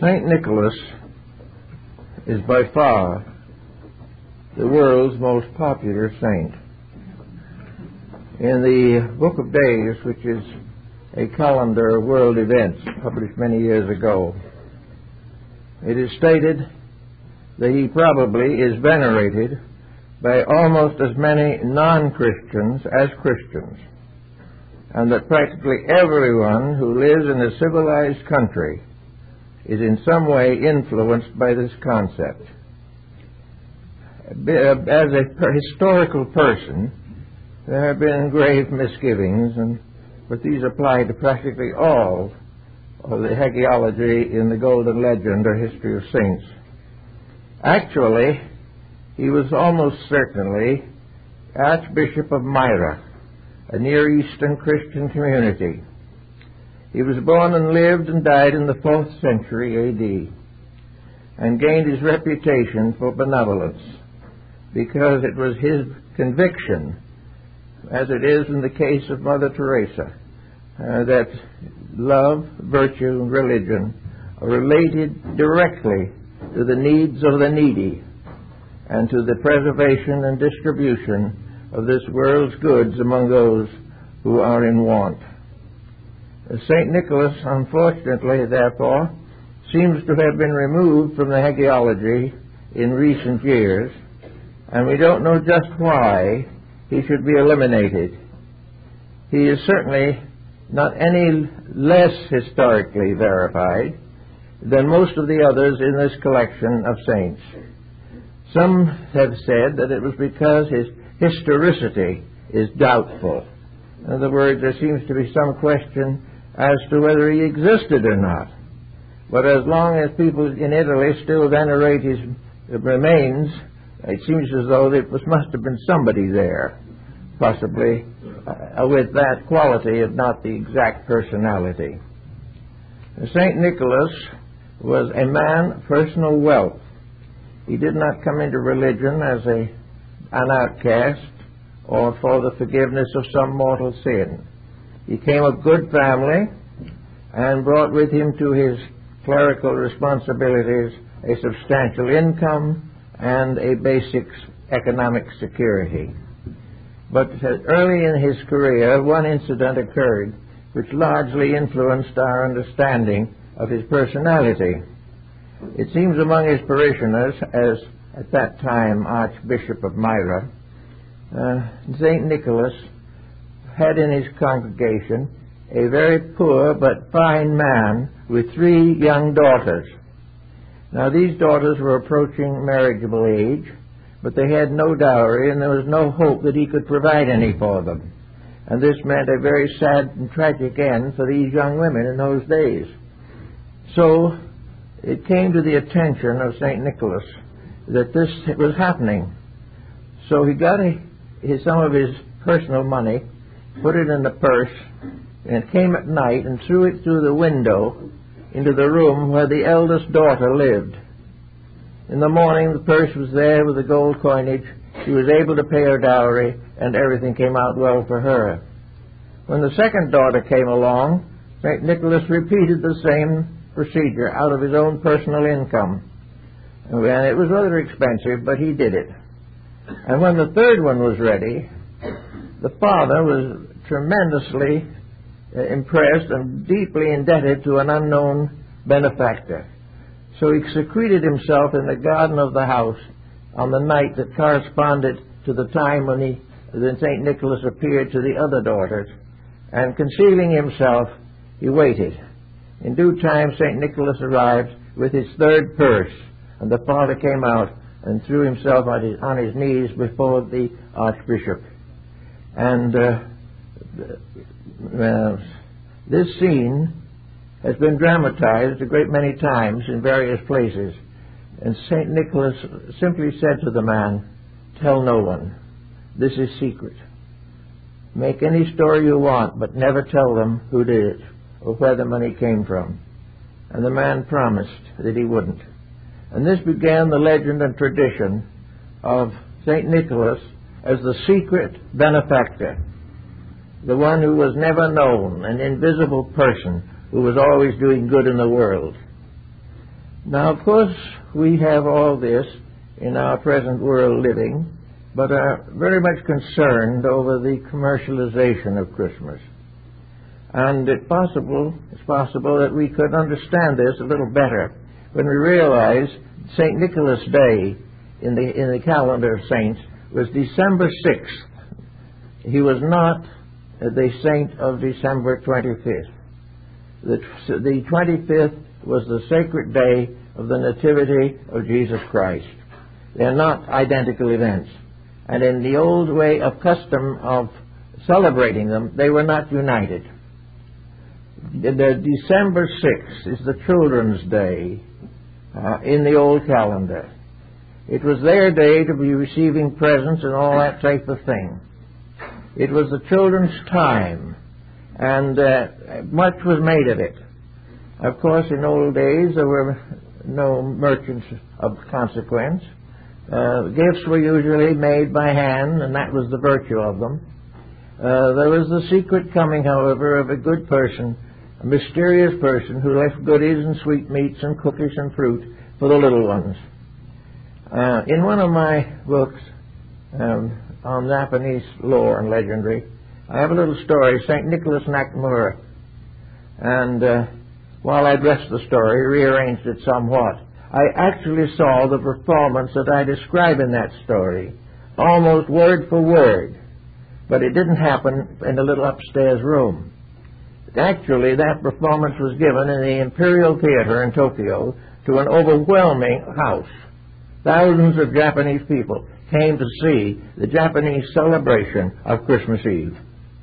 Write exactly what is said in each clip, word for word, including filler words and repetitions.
Saint Nicholas is by far the world's most popular saint. In the Book of Days, which is a calendar of world events published many years ago, it is stated that he probably is venerated by almost as many non-Christians as Christians, and that practically everyone who lives in a civilized country is in some way influenced by this concept. As a historical person, there have been grave misgivings, and, but these apply to practically all of the hagiology in the Golden Legend or History of Saints. Actually, he was almost certainly Archbishop of Myra, a Near Eastern Christian community. He was born and lived and died in the fourth century A D and gained his reputation for benevolence because it was his conviction, as it is in the case of Mother Teresa, uh, that love, virtue, and religion are related directly to the needs of the needy and to the preservation and distribution of this world's goods among those who are in want. Saint Nicholas, unfortunately, therefore, seems to have been removed from the hagiology in recent years, and we don't know just why he should be eliminated. He is certainly not any less historically verified than most of the others in this collection of saints. Some have said that it was because his historicity is doubtful. In other words, there seems to be some question as to whether he existed or not. But as long as people in Italy still venerate his remains, it seems as though there must have been somebody there, possibly uh, with that quality, if not the exact personality. Saint Nicholas was a man of personal wealth. He did not come into religion as a, an outcast or for the forgiveness of some mortal sin. He came of good family and brought with him to his clerical responsibilities a substantial income and a basic economic security. But early in his career, one incident occurred which largely influenced our understanding of his personality. It seems among his parishioners, as at that time Archbishop of Myra, uh, Saint Nicholas had in his congregation a very poor but fine man with three young daughters. Now, these daughters were approaching marriageable age, but they had no dowry, and there was no hope that he could provide any for them. And this meant a very sad and tragic end for these young women in those days. So it came to the attention of Saint Nicholas that this was happening. So he got a, his, some of his personal money, put it in the purse, and came at night and threw it through the window into the room where the eldest daughter lived. In the morning, the purse was there with the gold coinage. She was able to pay her dowry, and everything came out well for her. When the second daughter came along, Saint Nicholas repeated the same procedure out of his own personal income. And it was rather expensive, but he did it. And when the third one was ready, the father was tremendously uh, impressed and deeply indebted to an unknown benefactor. So he secreted himself in the garden of the house on the night that corresponded to the time when he, then Saint Nicholas appeared to the other daughters, and concealing himself, he waited. In due time, Saint Nicholas arrived with his third purse, and the father came out and threw himself on his, on his knees before the Archbishop. And uh, uh, this scene has been dramatized a great many times in various places. And Saint Nicholas simply said to the man, "Tell no one. This is secret. Make any story you want, but never tell them who did it or where the money came from." And the man promised that he wouldn't. And this began the legend and tradition of Saint Nicholas as the secret benefactor, the one who was never known, an invisible person who was always doing good in the world. Now, of course, we have all this in our present world living, but are very much concerned over the commercialization of Christmas. And it's possible, it's possible that we could understand this a little better when we realize Saint Nicholas Day in the, in the calendar of saints was December sixth. He was not the saint of December twenty-fifth. The, the twenty-fifth was the sacred day of the Nativity of Jesus Christ. They're not identical events. And in the old way of custom of celebrating them, they were not united. The, the December sixth is the Children's Day uh, in the old calendar. It was their day to be receiving presents and all that type of thing. It was the children's time, and uh, much was made of it. Of course, in old days, there were no merchants of consequence. Uh, gifts were usually made by hand, and that was the virtue of them. Uh, there was the secret coming, however, of a good person, a mysterious person who left goodies and sweetmeats and cookies and fruit for the little ones. Uh, in one of my books um, on Japanese lore and legendary, I have a little story, Saint Nicholas Nakamura. And uh, while I dressed the story, rearranged it somewhat, I actually saw the performance that I describe in that story, almost word for word. But it didn't happen in the little upstairs room. Actually, that performance was given in the Imperial Theater in Tokyo to an overwhelming house. Thousands of Japanese people came to see the Japanese celebration of Christmas Eve.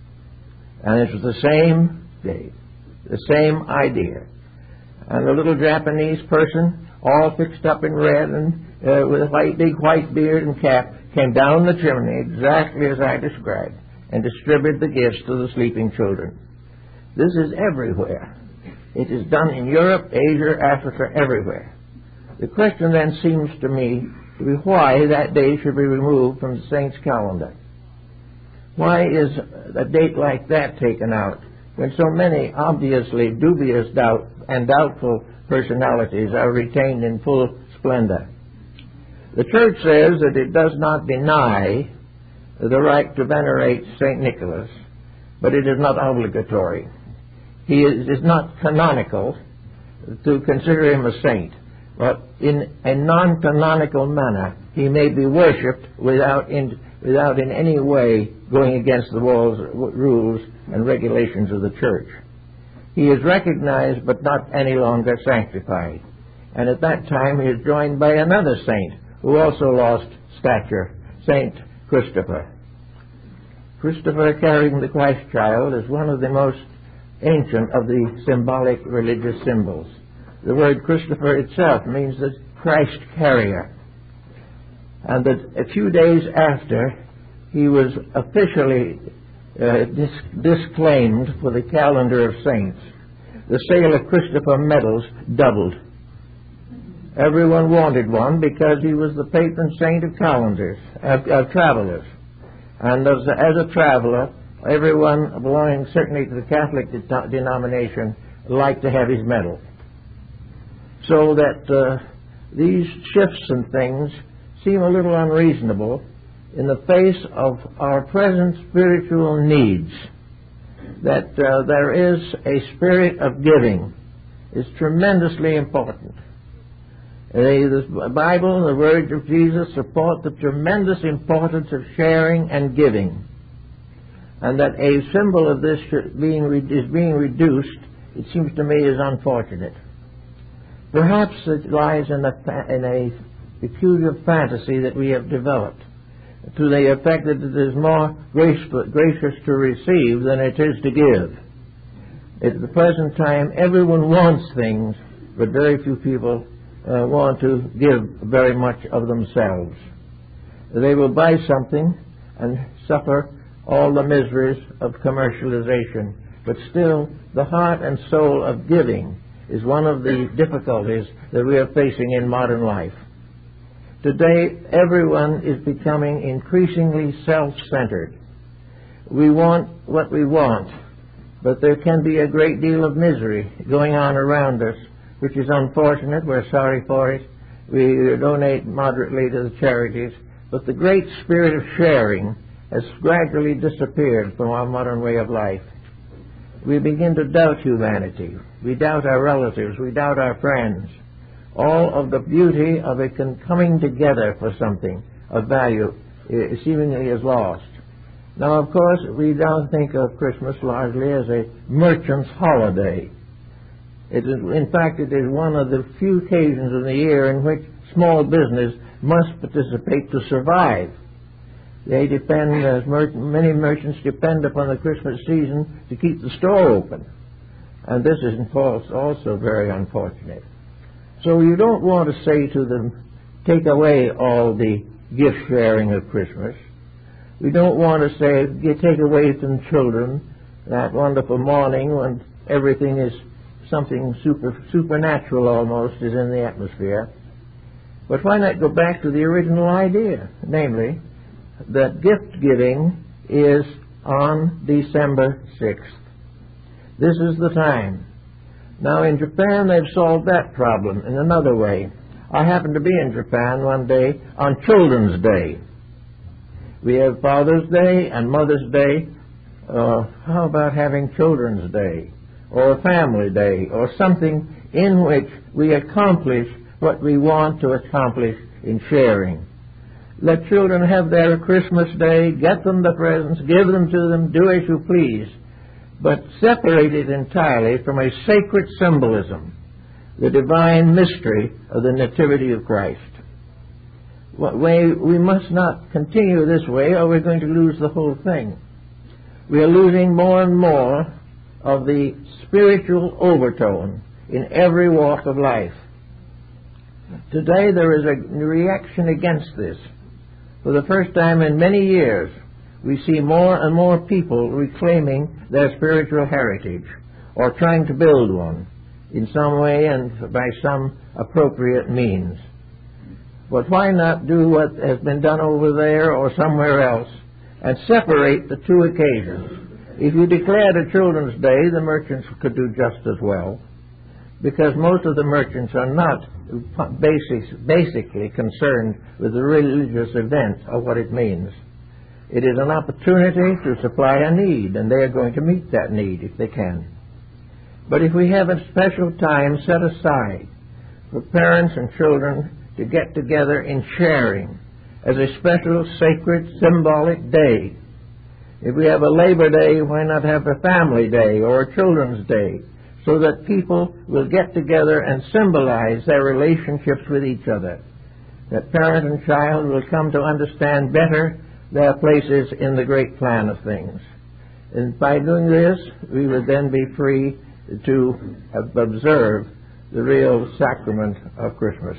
And it was the same day, the same idea. And the little Japanese person, all fixed up in red and uh, with a white, big white beard and cap, came down the chimney exactly as I described and distributed the gifts to the sleeping children. This is everywhere. It is done in Europe, Asia, Africa, everywhere. The question then seems to me to be why that day should be removed from the saint's calendar. Why is a date like that taken out when so many obviously dubious doubt and doubtful personalities are retained in full splendor? The Church says that it does not deny the right to venerate Saint Nicholas, but it is not obligatory. He is, is not canonical to consider him a saint, but in a non-canonical manner he may be worshipped without in, without in any way going against the walls, rules and regulations of the Church. He is recognized but not any longer sanctified. And at that time he is joined by another saint who also lost stature, Saint Christopher. Christopher carrying the Christ child is one of the most ancient of the symbolic religious symbols. The word Christopher itself means the Christ carrier. And that a few days after he was officially uh, dis- disclaimed for the calendar of saints, the sale of Christopher medals doubled. Everyone wanted one because he was the patron saint of calendars, of, of travelers. And as a, as a traveler, everyone belonging certainly to the Catholic de- denomination liked to have his medal. So that uh, these shifts and things seem a little unreasonable in the face of our present spiritual needs. That uh, there is a spirit of giving is tremendously important. The Bible and the words of Jesus support the tremendous importance of sharing and giving. And that a symbol of this being re- is being reduced, it seems to me, is unfortunate. Perhaps it lies in a, in a peculiar fantasy that we have developed to the effect that it is more gracious to receive than it is to give. At the present time, everyone wants things, but very few people uh, want to give very much of themselves. They will buy something and suffer all the miseries of commercialization, but still the heart and soul of giving is one of the difficulties that we are facing in modern life. Today, everyone is becoming increasingly self-centered. We want what we want, but there can be a great deal of misery going on around us which is unfortunate. We're sorry for it. We donate moderately to the charities. But the great spirit of sharing has gradually disappeared from our modern way of life. We begin to doubt humanity. We doubt our relatives. We doubt our friends. All of the beauty of it coming together for something of value seemingly is lost. Now, of course, we don't think of Christmas largely as a merchant's holiday. It is, in fact, it is one of the few occasions in the year in which small business must participate to survive. They depend, as mer- many merchants depend upon the Christmas season to keep the store open. And this is also very unfortunate. So you don't want to say to them, take away all the gift sharing of Christmas. We don't want to say, take away from children that wonderful morning when everything is something super, supernatural almost is in the atmosphere. But why not go back to the original idea, namely, that gift giving is on December sixth. This is the time. Now, in Japan, they've solved that problem in another way. I happened to be in Japan one day on Children's Day. We have Father's Day and Mother's Day. Uh, how about having Children's Day or Family Day or something in which we accomplish what we want to accomplish in sharing? Let children have their Christmas Day, get them the presents, give them to them, do as you please, but separate it entirely from a sacred symbolism, the divine mystery of the Nativity of Christ. We, we must not continue this way or we're going to lose the whole thing. We are losing more and more of the spiritual overtone in every walk of life. Today there is a reaction against this. For the first time in many years, we see more and more people reclaiming their spiritual heritage or trying to build one in some way and by some appropriate means. But why not do what has been done over there or somewhere else and separate the two occasions? If you declared a Children's Day, the merchants could do just as well, because most of the merchants are not basic, basically concerned with the religious event of what it means. It is an opportunity to supply a need, and they are going to meet that need if they can. But if we have a special time set aside for parents and children to get together in sharing as a special, sacred, symbolic day, if we have a Labor Day, why not have a Family Day or a Children's Day, so that people will get together and symbolize their relationships with each other, that parent and child will come to understand better their places in the great plan of things. And by doing this, we would then be free to observe the real sacrament of Christmas.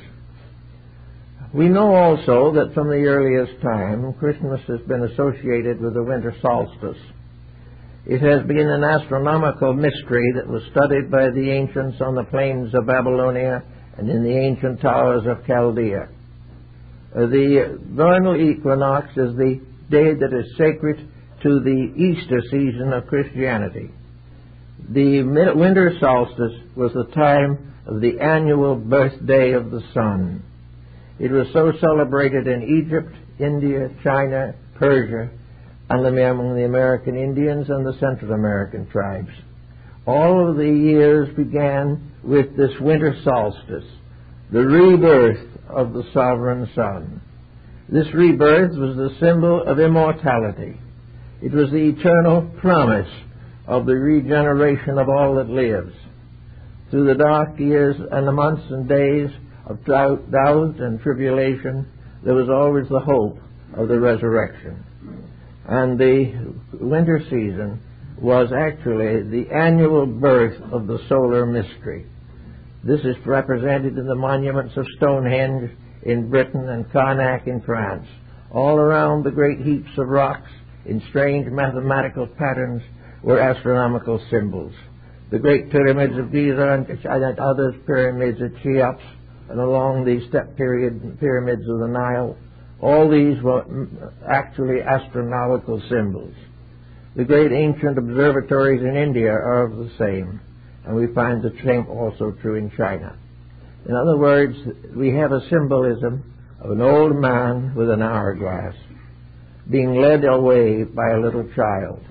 We know also that from the earliest time, Christmas has been associated with the winter solstice. It has been an astronomical mystery that was studied by the ancients on the plains of Babylonia and in the ancient towers of Chaldea. Uh, the vernal equinox is the day that is sacred to the Easter season of Christianity. The winter solstice was the time of the annual birthday of the sun. It was so celebrated in Egypt, India, China, Persia, and among the American Indians and the Central American tribes. All of the years began with this winter solstice, the rebirth of the sovereign sun. This rebirth was the symbol of immortality. It was the eternal promise of the regeneration of all that lives. Through the dark years and the months and days of doubt, doubt and tribulation, there was always the hope of the resurrection. And the winter season was actually the annual birth of the solar mystery. This is represented in the monuments of Stonehenge in Britain and Karnak in France. All around the great heaps of rocks in strange mathematical patterns were astronomical symbols. The great pyramids of Giza and other pyramids at Cheops and along the step period pyramids of the Nile, all these were actually astronomical symbols. The great ancient observatories in India are of the same. and we find the same also true in China. In other words, we have a symbolism of an old man with an hourglass being led away by a little child.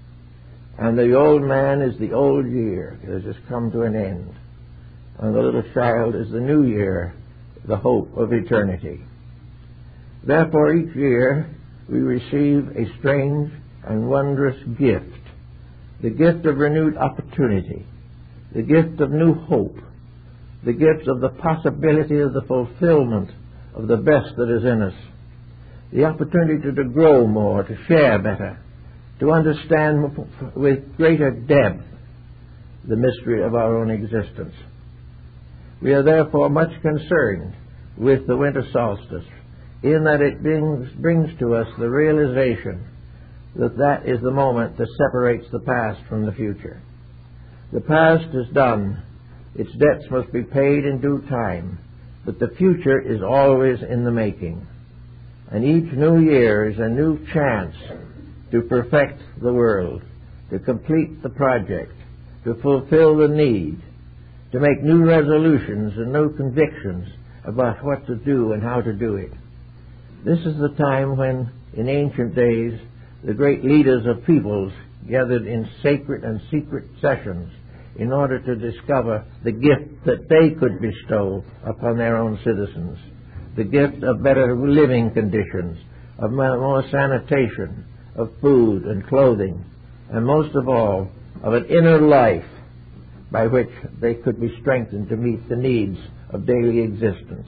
And the old man is the old year. It has just come to an end. And the little child is the new year, the hope of eternity. Therefore, each year we receive a strange and wondrous gift, the gift of renewed opportunity, the gift of new hope, the gift of the possibility of the fulfillment of the best that is in us, the opportunity to, to grow more, to share better, to understand with greater depth the mystery of our own existence. We are therefore much concerned with the winter solstice, in that it brings, brings to us the realization that that is the moment that separates the past from the future. The past is done. Its debts must be paid in due time, but the future is always in the making. And each new year is a new chance to perfect the world, to complete the project, to fulfill the need, to make new resolutions and new convictions about what to do and how to do it. This is the time when, in ancient days, the great leaders of peoples gathered in sacred and secret sessions in order to discover the gift that they could bestow upon their own citizens, the gift of better living conditions, of more sanitation, of food and clothing, and most of all, of an inner life by which they could be strengthened to meet the needs of daily existence.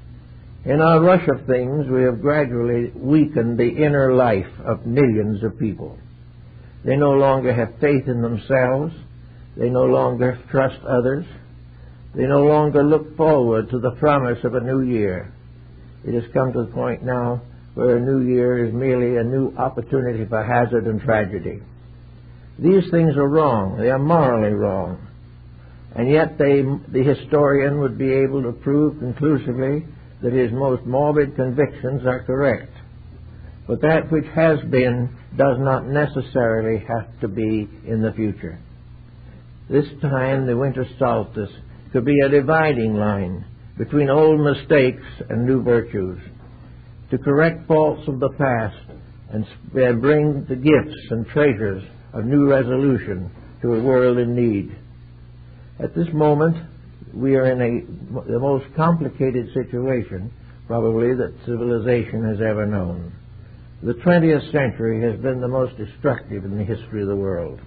In our rush of things, we have gradually weakened the inner life of millions of people. They no longer have faith in themselves. They no longer trust others. They no longer look forward to the promise of a new year. It has come to the point now where a new year is merely a new opportunity for hazard and tragedy. These things are wrong. They are morally wrong. And yet they, the historian would be able to prove conclusively that his most morbid convictions are correct. But that which has been does not necessarily have to be in the future. This time, the winter solstice could be a dividing line between old mistakes and new virtues, to correct faults of the past and bring the gifts and treasures of new resolution to a world in need. At this moment, we are in a, the most complicated situation, probably, that civilization has ever known. The twentieth century has been the most destructive in the history of the world.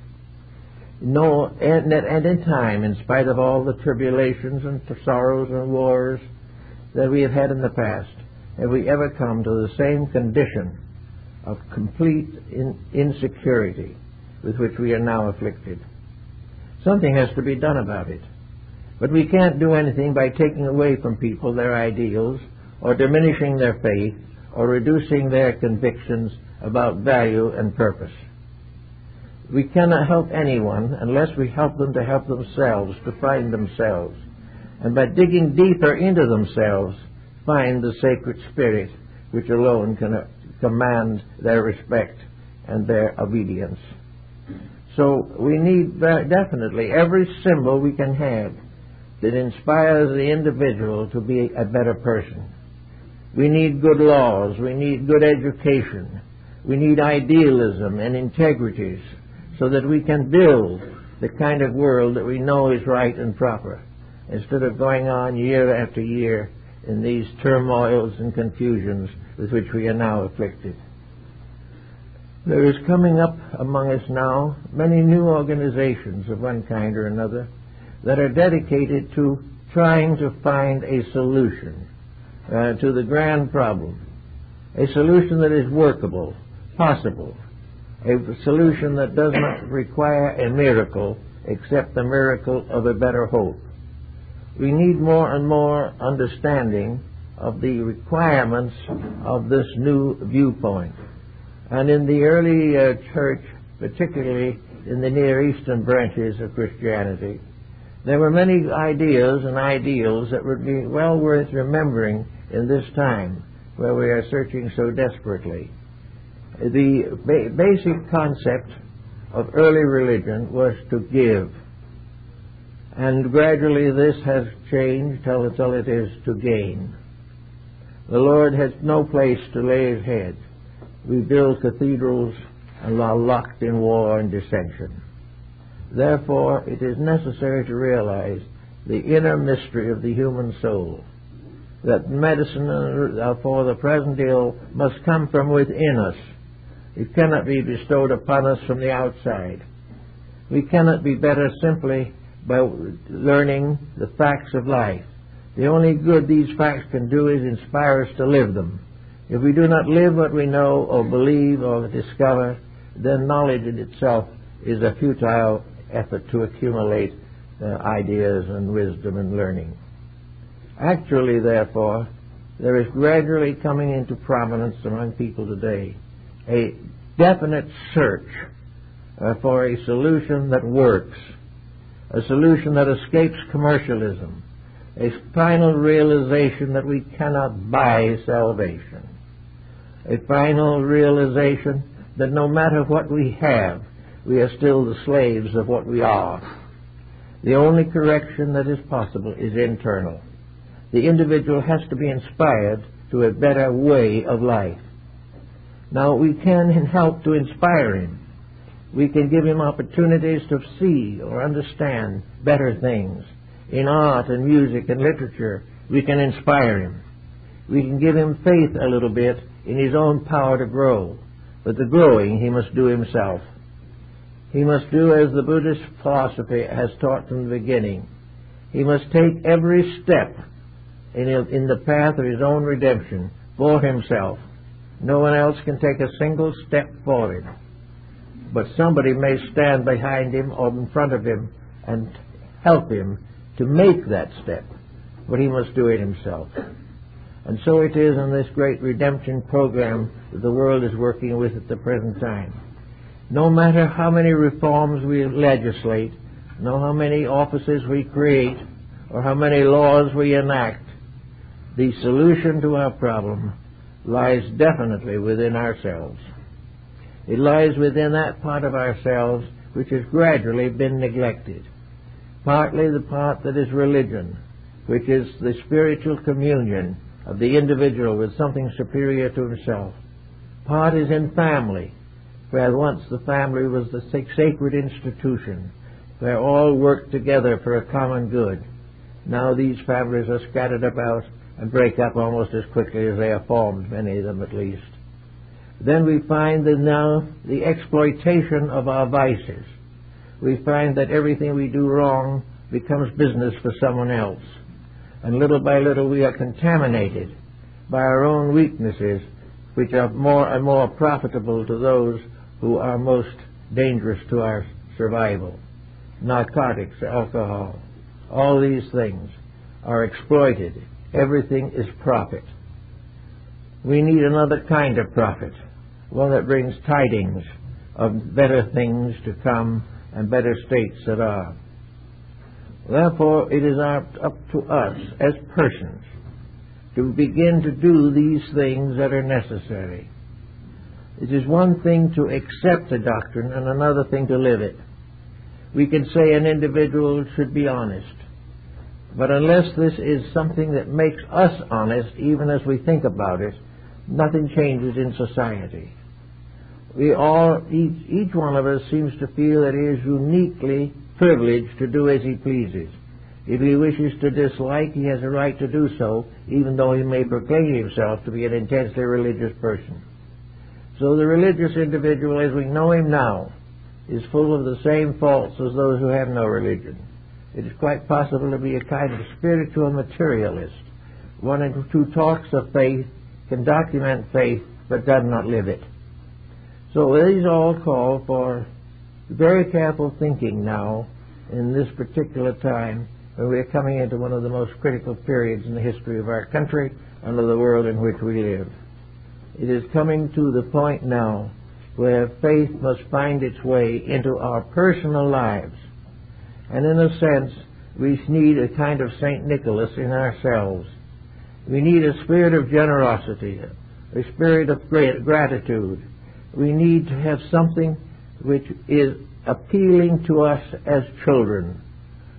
No, and at any time, in spite of all the tribulations and sorrows and wars that we have had in the past, have we ever come to the same condition of complete in, insecurity with which we are now afflicted. Something has to be done about it. But we can't do anything by taking away from people their ideals, or diminishing their faith, or reducing their convictions about value and purpose. We cannot help anyone unless we help them to help themselves, to find themselves, and by digging deeper into themselves, find the sacred spirit which alone can command their respect and their obedience. So we need definitely every symbol we can have that inspires the individual to be a better person. We need good laws. We need good education. We need idealism and integrities so that we can build the kind of world that we know is right and proper, instead of going on year after year in these turmoils and confusions with which we are now afflicted. There is coming up among us now many new organizations of one kind or another that are dedicated to trying to find a solution uh, to the grand problem, a solution that is workable, possible, a solution that does not require a miracle except the miracle of a better hope. We need more and more understanding of the requirements of this new viewpoint. And in the early uh, church, particularly in the Near Eastern branches of Christianity, there were many ideas and ideals that would be well worth remembering in this time where we are searching so desperately. The ba- basic concept of early religion was to give. And gradually this has changed till, till it is to gain. The Lord has no place to lay his head. We build cathedrals and are locked in war and dissension. Therefore, it is necessary to realize the inner mystery of the human soul, that medicine for the present ill must come from within us. It cannot be bestowed upon us from the outside. We cannot be better simply by learning the facts of life. The only good these facts can do is inspire us to live them. If we do not live what we know or believe or discover, then knowledge in itself is a futile effort to accumulate uh, ideas and wisdom and learning. Actually, therefore, there is gradually coming into prominence among people today a definite search uh, for a solution that works, a solution that escapes commercialism, a final realization that we cannot buy salvation, a final realization that no matter what we have, we are still the slaves of what we are. The only correction that is possible is internal. The individual has to be inspired to a better way of life. Now, we can help to inspire him. We can give him opportunities to see or understand better things. In art and music and literature, we can inspire him. We can give him faith a little bit in his own power to grow. But the growing he must do himself. He must do as the Buddhist philosophy has taught from the beginning. He must take every step in, in the path of his own redemption for himself. No one else can take a single step for him. But somebody may stand behind him or in front of him and help him to make that step. But he must do it himself. And so it is in this great redemption program that the world is working with at the present time. No matter how many reforms we legislate, no how many offices we create, or how many laws we enact, the solution to our problem lies definitely within ourselves. It lies within that part of ourselves which has gradually been neglected. Partly the part that is religion, which is the spiritual communion of the individual with something superior to himself. Part is in family, where once the family was the sacred institution, where all worked together for a common good. Now these families are scattered about and break up almost as quickly as they are formed, many of them at least. Then we find that now the exploitation of our vices. We find that everything we do wrong becomes business for someone else. And little by little we are contaminated by our own weaknesses, which are more and more profitable to those who are most dangerous to our survival. Narcotics, alcohol, all these things are exploited. Everything is profit. We need another kind of profit, one that brings tidings of better things to come and better states that are. Therefore, it is up to us as persons to begin to do these things that are necessary. It is one thing to accept a doctrine and another thing to live it. We can say an individual should be honest, but unless this is something that makes us honest, even as we think about it, nothing changes in society. We all, each, each one of us seems to feel that he is uniquely privileged to do as he pleases. If he wishes to dislike, he has a right to do so, even though he may proclaim himself to be an intensely religious person. So the religious individual, as we know him now, is full of the same faults as those who have no religion. It is quite possible to be a kind of spiritual materialist, one who talks of faith, can document faith, but does not live it. So these all call for very careful thinking now in this particular time when we are coming into one of the most critical periods in the history of our country and of the world in which we live. It is coming to the point now where faith must find its way into our personal lives. And in a sense, we need a kind of Saint Nicholas in ourselves. We need a spirit of generosity, a spirit of great gratitude. We need to have something which is appealing to us as children,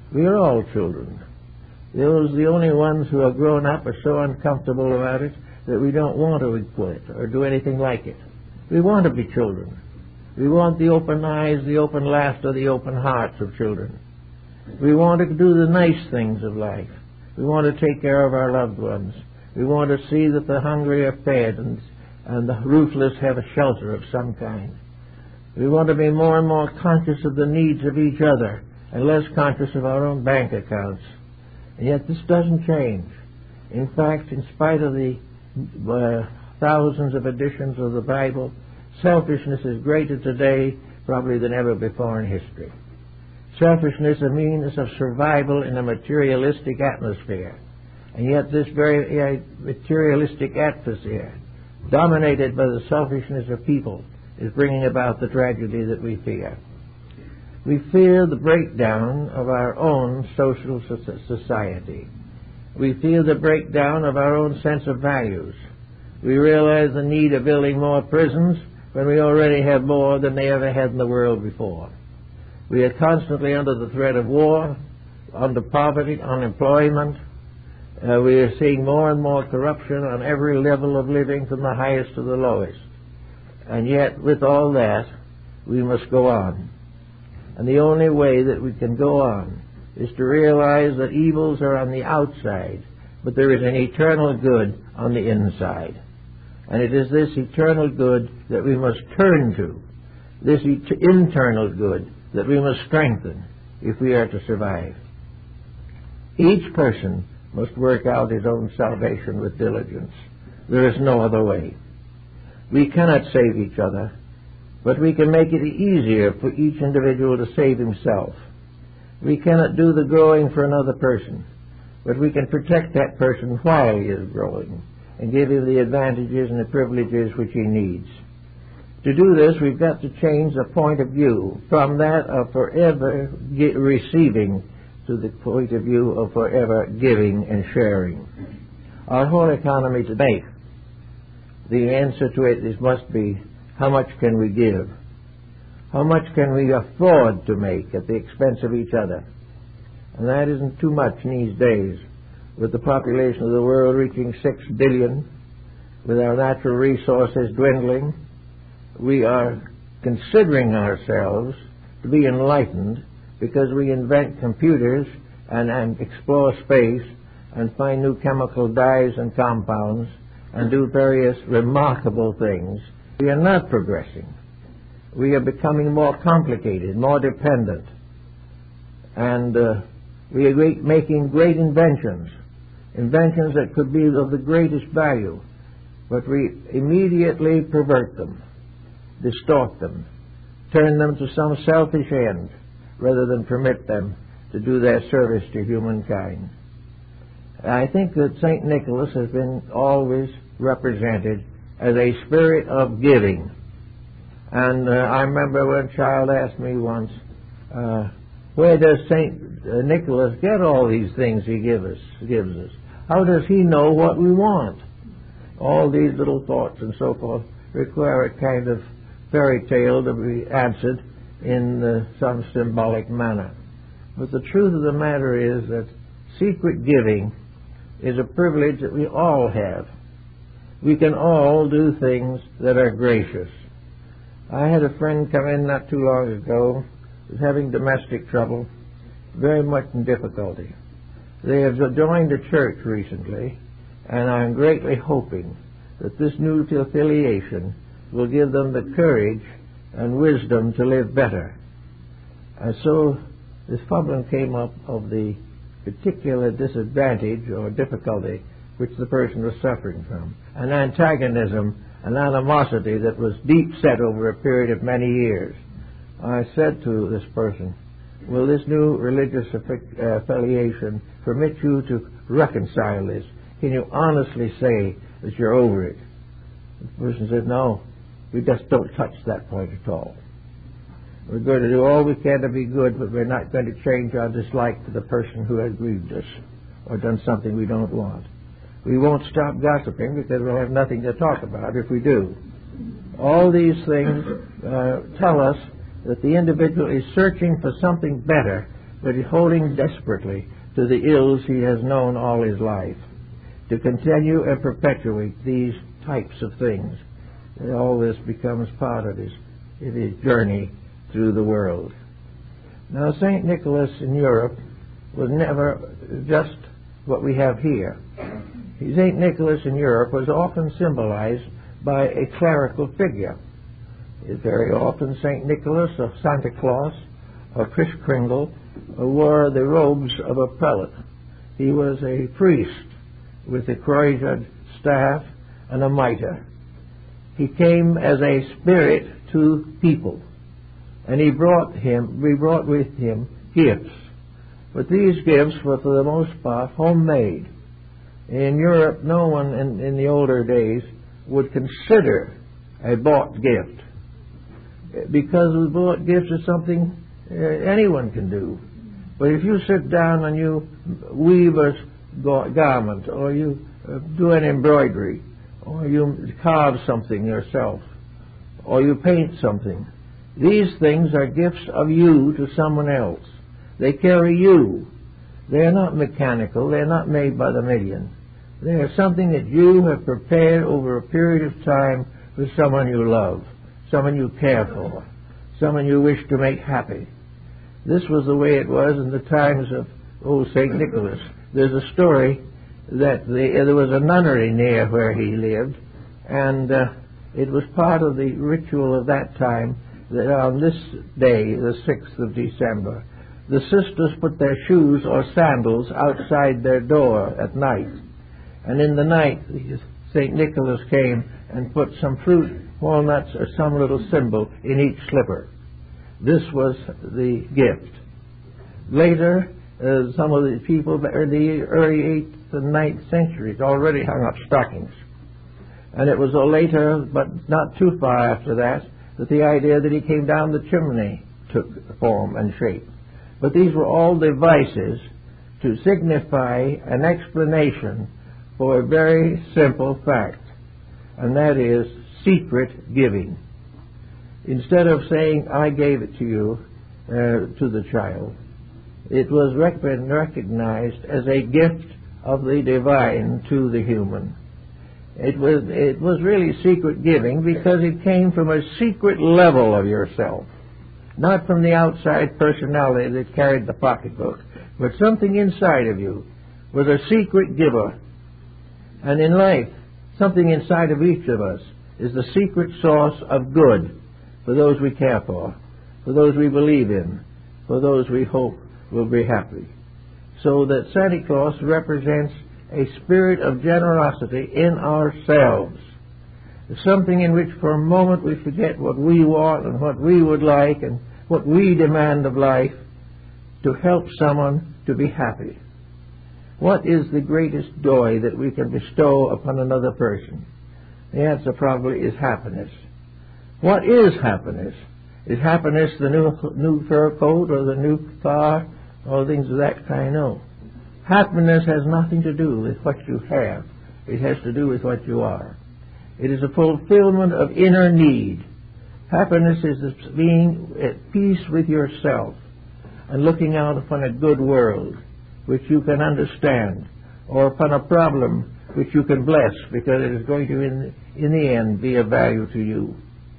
We are all children. Those, the only ones who are grown up are so uncomfortable about it that we don't want to equal it or do anything like it. We want to be children. We want the open eyes, the open laughter, the open hearts of children. We want to do the nice things of life. We want to take care of our loved ones. We want to see that the hungry are fed and, and the roofless have a shelter of some kind. We want to be more and more conscious of the needs of each other and less conscious of our own bank accounts. And yet this doesn't change. In fact, in spite of the uh, thousands of editions of the Bible, selfishness is greater today probably than ever before in history. Selfishness is a means of survival in a materialistic atmosphere. And yet this very uh, materialistic atmosphere, dominated by the selfishness of people, is bringing about the tragedy that we fear. We fear the breakdown of our own social society. We feel the breakdown of our own sense of values. We realize the need of building more prisons when we already have more than they ever had in the world before. We are constantly under the threat of war, under poverty, unemployment. Uh, we are seeing more and more corruption on every level of living, from the highest to the lowest. And yet, with all that, we must go on. And the only way that we can go on is to realize that evils are on the outside, but there is an eternal good on the inside. And it is this eternal good that we must turn to, this et- internal good that we must strengthen if we are to survive. Each person must work out his own salvation with diligence. There is no other way. We cannot save each other, but we can make it easier for each individual to save himself. We cannot do the growing for another person, but we can protect that person while he is growing and give him the advantages and the privileges which he needs. To do this, we've got to change the point of view from that of forever receiving to the point of view of forever giving and sharing. Our whole economy today, the answer to it is must be, how much can we give? How much can we afford to make at the expense of each other? And that isn't too much in these days. With the population of the world reaching six billion, with our natural resources dwindling, we are considering ourselves to be enlightened because we invent computers and, and explore space and find new chemical dyes and compounds and do various remarkable things. We are not progressing. We are becoming more complicated, more dependent. And uh, we are great, making great inventions, inventions that could be of the greatest value, but we immediately pervert them, distort them, turn them to some selfish end, rather than permit them to do their service to humankind. I think that Saint Nicholas has been always represented as a spirit of giving. And uh, I remember when a child asked me once, uh, where does Saint Nicholas get all these things he gives us, gives us? How does he know what we want? All these little thoughts and so forth require a kind of fairy tale to be answered in uh, some symbolic manner. But the truth of the matter is that secret giving is a privilege that we all have. We can all do things that are gracious. I had a friend come in not too long ago who was having domestic trouble, very much in difficulty. They have joined a church recently, and I'm greatly hoping that this new affiliation will give them the courage and wisdom to live better. And so this problem came up of the particular disadvantage or difficulty which the person was suffering from, an antagonism, an animosity that was deep set over a period of many years. I said to this person, will this new religious affiliation permit you to reconcile this? Can you honestly say that you're over it? The person said, no, we just don't touch that point at all. We're going to do all we can to be good, but we're not going to change our dislike to the person who has grieved us or done something we don't want. We won't stop gossiping because we'll have nothing to talk about if we do. All these things uh, tell us that the individual is searching for something better but holding desperately to the ills he has known all his life, to continue and perpetuate these types of things. And all this becomes part of his, of his journey through the world. Now, Saint Nicholas in Europe was never just what we have here. Saint Nicholas in Europe was often symbolized by a clerical figure. Very often Saint Nicholas or Santa Claus or Kris Kringle wore the robes of a prelate. He was a priest with a croised staff and a mitre. He came as a spirit to people, and he brought him, we brought with him gifts. But these gifts were for the most part homemade. In Europe, no one in, in the older days would consider a bought gift, because the bought gift is something uh, anyone can do. But if you sit down and you weave a garment, or you uh, do an embroidery, or you carve something yourself, or you paint something, these things are gifts of you to someone else. They carry you. They're not mechanical. They're not made by the million. They are something that you have prepared over a period of time for someone you love, someone you care for, someone you wish to make happy. This was the way it was in the times of old Saint Nicholas. There's a story that the, there was a nunnery near where he lived, and uh, it was part of the ritual of that time that on this day, the sixth of December, the sisters put their shoes or sandals outside their door at night. And in the night, Saint Nicholas came and put some fruit, walnuts, or some little symbol in each slipper. This was the gift. Later, uh, some of the people in the early eighth and ninth centuries already hung up stockings. And it was later, but not too far after that, that the idea that he came down the chimney took form and shape. But these were all devices to signify an explanation for a very simple fact, and that is secret giving. Instead of saying, I gave it to you, uh, to the child, it was rec- recognized as a gift of the divine to the human. It was, it was really secret giving because it came from a secret level of yourself. Not from the outside personality that carried the pocketbook, but something inside of you was a secret giver. And in life, something inside of each of us is the secret source of good for those we care for, for those we believe in, for those we hope will be happy. So that Santa Claus represents a spirit of generosity in ourselves. Something in which for a moment we forget what we want and what we would like and what we demand of life to help someone to be happy. What is the greatest joy that we can bestow upon another person? The answer probably is happiness. What is happiness? Is happiness the new, new fur coat or the new car or things of that kind? No. Happiness has nothing to do with what you have. It has to do with what you are. It is a fulfillment of inner need. Happiness is being at peace with yourself and looking out upon a good world which you can understand, or upon a problem which you can bless because it is going to, in, in the end, be of value to you.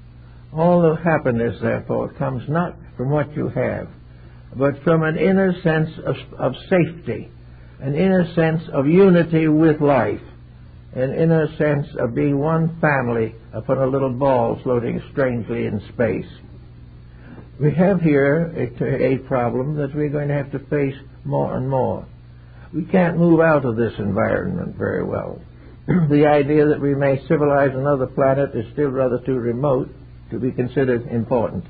All of happiness, therefore, comes not from what you have, but from an inner sense of, of safety, an inner sense of unity with life, an inner sense of being one family upon a little ball floating strangely in space. We have here a, a problem that we're going to have to face more and more. We can't move out of this environment very well. The idea that we may civilize another planet is still rather too remote to be considered important.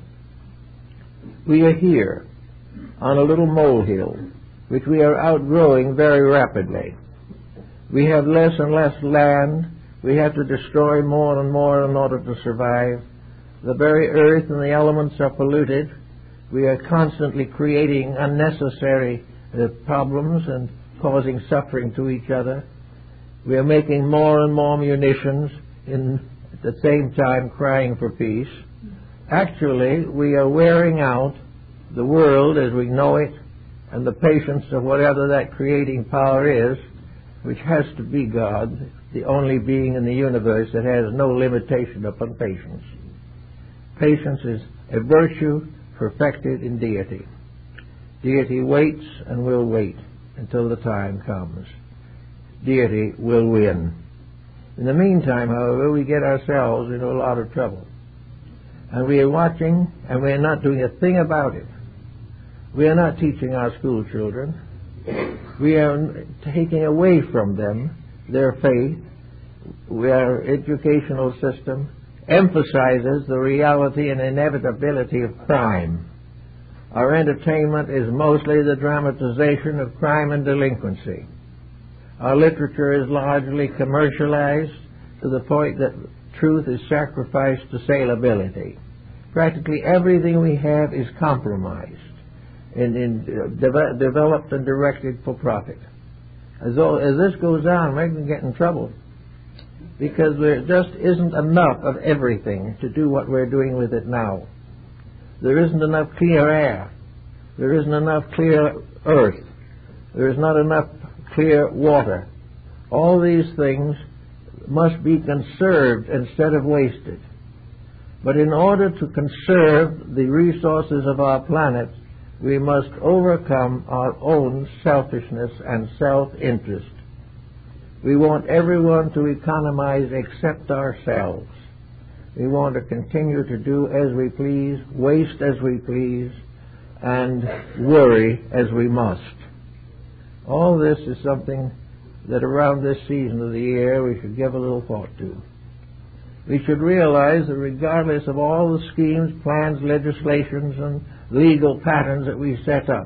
We are here on a little molehill, which we are outgrowing very rapidly. We have less and less land. We have to destroy more and more in order to survive. The very earth and the elements are polluted. We are constantly creating unnecessary uh, problems and causing suffering to each other. We are making more and more munitions in at the same time crying for peace. Actually, we are wearing out the world as we know it and the patience of whatever that creating power is, which has to be God, the only being in the universe that has no limitation upon patience. Patience is a virtue perfected in deity. Deity waits and will wait until the time comes. Deity will win. In the meantime, however, we get ourselves into a lot of trouble. And we are watching, and we are not doing a thing about it. We are not teaching our school children. We are taking away from them their faith. Our educational system emphasizes the reality and inevitability of crime. Our entertainment is mostly the dramatization of crime and delinquency. Our literature is largely commercialized to the point that truth is sacrificed to saleability. Practically everything we have is compromised and, and uh, de- developed and directed for profit. As, though, as this goes on, we're going to get in trouble because there just isn't enough of everything to do what we're doing with it now. There isn't enough clear air. There isn't enough clear earth. There is not enough clear water. All these things must be conserved instead of wasted. But in order to conserve the resources of our planet, we must overcome our own selfishness and self-interest. We want everyone to economize except ourselves. We want to continue to do as we please, waste as we please, and worry as we must. All this is something that around this season of the year we should give a little thought to. We should realize that regardless of all the schemes, plans, legislations, and legal patterns that we set up,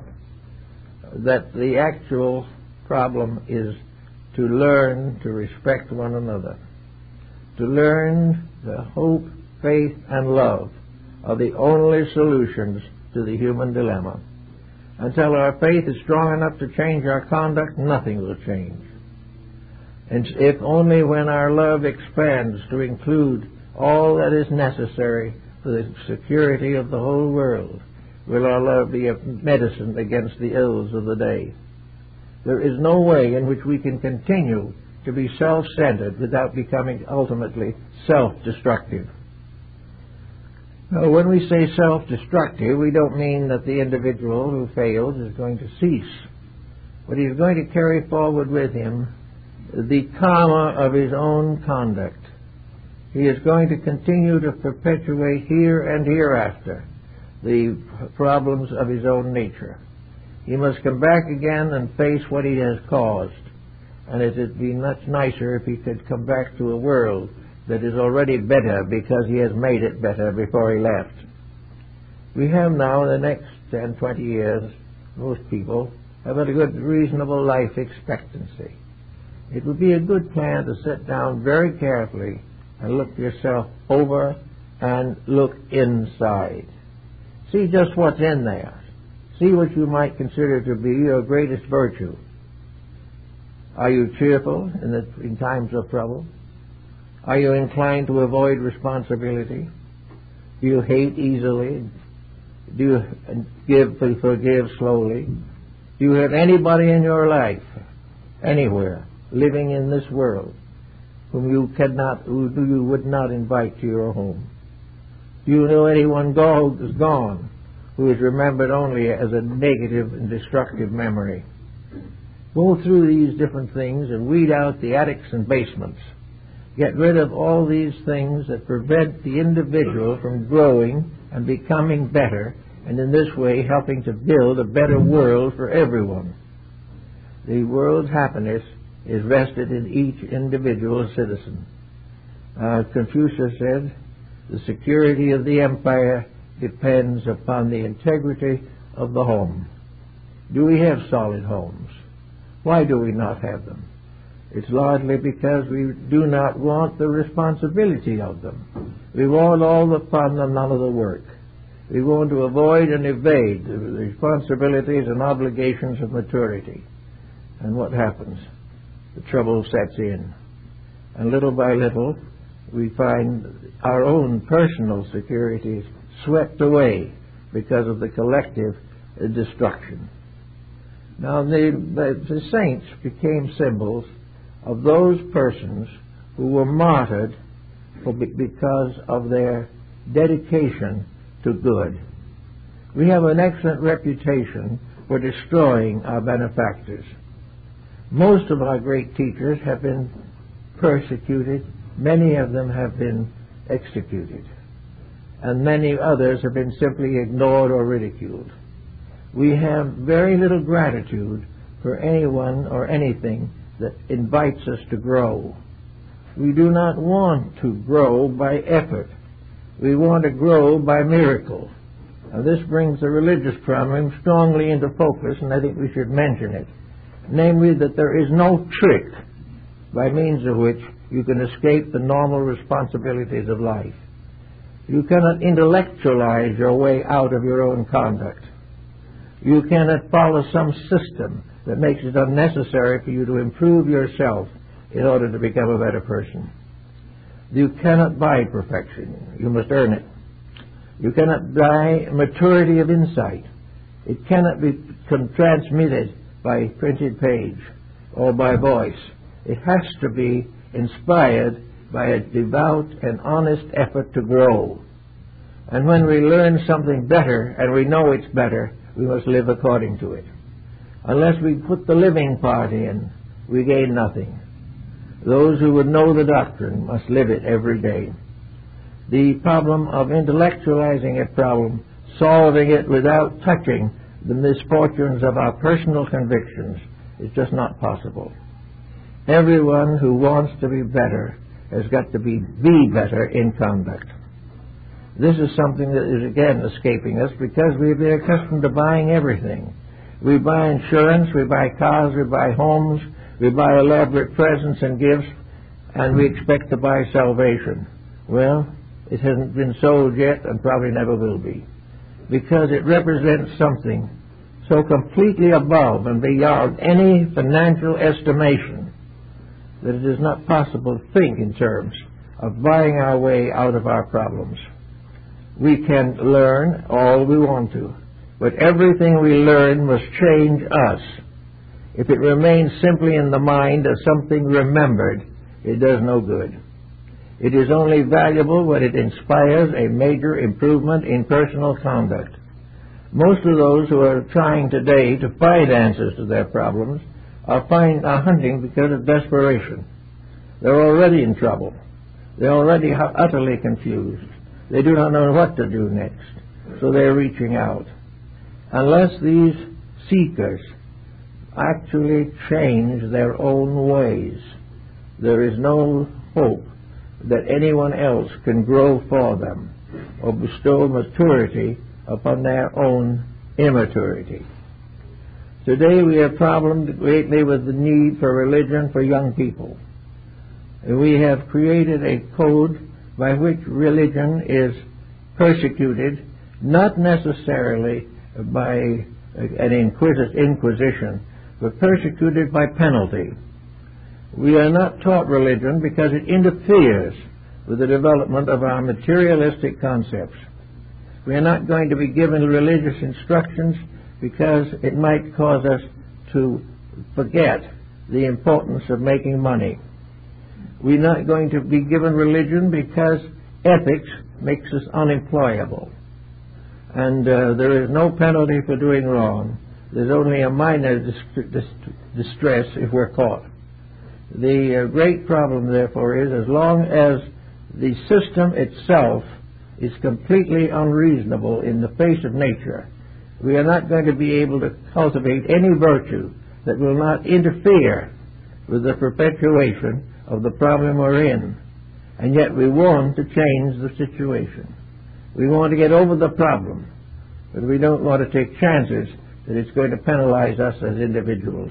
that the actual problem is to learn to respect one another, to learn the hope, faith, and love are the only solutions to the human dilemma. Until our faith is strong enough to change our conduct, nothing will change. And if only when our love expands to include all that is necessary for the security of the whole world, will our love be a medicine against the ills of the day. There is no way in which we can continue to be self-centered without becoming ultimately self-destructive. Now, when we say self-destructive, we don't mean that the individual who fails is going to cease, but he's going to carry forward with him the karma of his own conduct. He is going to continue to perpetuate here and hereafter the problems of his own nature. He must come back again and face what he has caused. And it would be much nicer if he could come back to a world that is already better because he has made it better before he left. We have now, in the next ten, twenty years, most people have a good, reasonable life expectancy. It would be a good plan to sit down very carefully and look yourself over and look inside. See just what's in there. See what you might consider to be your greatest virtue. Are you cheerful in, the, in times of trouble? Are you inclined to avoid responsibility? Do you hate easily? Do you give, forgive slowly? Do you have anybody in your life, anywhere, living in this world, whom you cannot, who you would not invite to your home? Do you know anyone go, is gone who is remembered only as a negative and destructive memory? Go through these different things and weed out the attics and basements. Get rid of all these things that prevent the individual from growing and becoming better, and in this way helping to build a better world for everyone. The world's happiness is vested in each individual citizen. Uh, Confucius said, the security of the empire depends upon the integrity of the home. Do we have solid homes? Why do we not have them? It's largely because we do not want the responsibility of them. We want all the fun and none of the work. We want to avoid and evade the responsibilities and obligations of maturity. And what happens? The trouble sets in. And little by little, we find our own personal securities swept away because of the collective destruction. Now, the, the, the saints became symbols of those persons who were martyred for, because of their dedication to good. We have an excellent reputation for destroying our benefactors. Most of our great teachers have been persecuted. Many of them have been executed. And many others have been simply ignored or ridiculed. We have very little gratitude for anyone or anything that invites us to grow. We do not want to grow by effort. We want to grow by miracle. Now, this brings the religious problem strongly into focus, and I think we should mention it. Namely, that there is no trick by means of which you can escape the normal responsibilities of life. You cannot intellectualize your way out of your own conduct. You cannot follow some system that makes it unnecessary for you to improve yourself in order to become a better person. You cannot buy perfection. You must earn it. You cannot buy maturity of insight. It cannot be transmitted by printed page or by voice. It has to be inspired by a devout and honest effort to grow. And when we learn something better and we know it's better, we must live according to it. Unless we put the living part in, we gain nothing. Those who would know the doctrine must live it every day. The problem of intellectualizing a problem, solving it without touching the misfortunes of our personal convictions, is just not possible. Everyone who wants to be better has got to be be better in conduct. This is something that is again escaping us because we've been accustomed to buying everything. We buy insurance, we buy cars, we buy homes, we buy elaborate presents and gifts, and we expect to buy salvation. Well, it hasn't been sold yet and probably never will be, because it represents something so completely above and beyond any financial estimation that it is not possible to think in terms of buying our way out of our problems. We can learn all we want to, but everything we learn must change us. If it remains simply in the mind as something remembered, it does no good. It is only valuable when it inspires a major improvement in personal conduct. Most of those who are trying today to find answers to their problems are, find, are hunting because of desperation. They're already in trouble. They're already utterly confused. They do not know what to do next, so they're reaching out. Unless these seekers actually change their own ways, there is no hope that anyone else can grow for them or bestow maturity upon their own immaturity. Today we have problems greatly with the need for religion for young people. We have created a code by which religion is persecuted, not necessarily by an inquisition, but persecuted by penalty. We are not taught religion because it interferes with the development of our materialistic concepts. We are not going to be given religious instructions because it might cause us to forget the importance of making money. We're not going to be given religion because ethics makes us unemployable. And uh, there is no penalty for doing wrong. There's only a minor dis- dis- distress if we're caught. The uh, great problem, therefore, is as long as the system itself is completely unreasonable in the face of nature, we are not going to be able to cultivate any virtue that will not interfere with the perpetuation of the problem we're in. And yet we want to change the situation. We want to get over the problem, but we don't want to take chances that it's going to penalize us as individuals.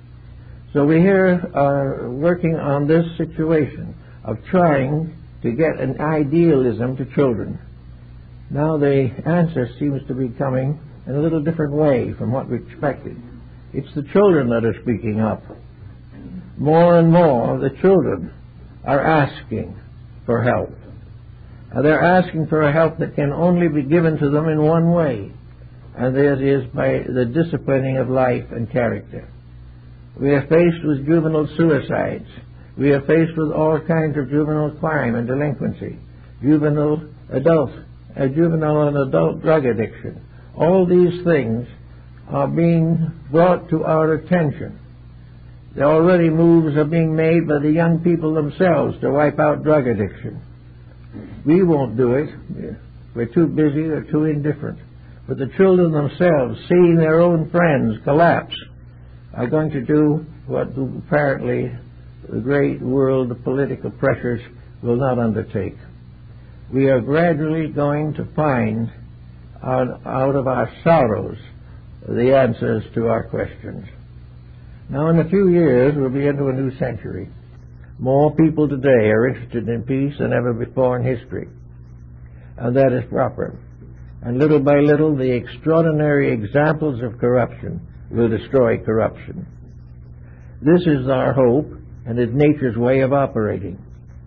So we here are working on this situation of trying to get an idealism to children. Now the answer seems to be coming in a little different way from what we expected. It's the children that are speaking up. More and more the children are asking for help. Uh, they're asking for a help that can only be given to them in one way, and that is by the disciplining of life and character. We are faced with juvenile suicides. We are faced with all kinds of juvenile crime and delinquency, juvenile adult, uh, juvenile and adult drug addiction. All these things are being brought to our attention. There already moves are being made by the young people themselves to wipe out drug addiction. We won't do it. We're too busy or too indifferent. But the children themselves, seeing their own friends collapse, are going to do what apparently the great world of political pressures will not undertake. We are gradually going to find out, out of our sorrows the answers to our questions. Now, in a few years, we'll be into a new century. More people today are interested in peace than ever before in history, and that is proper. And little by little, the extraordinary examples of corruption will destroy corruption. This is our hope, and is nature's way of operating.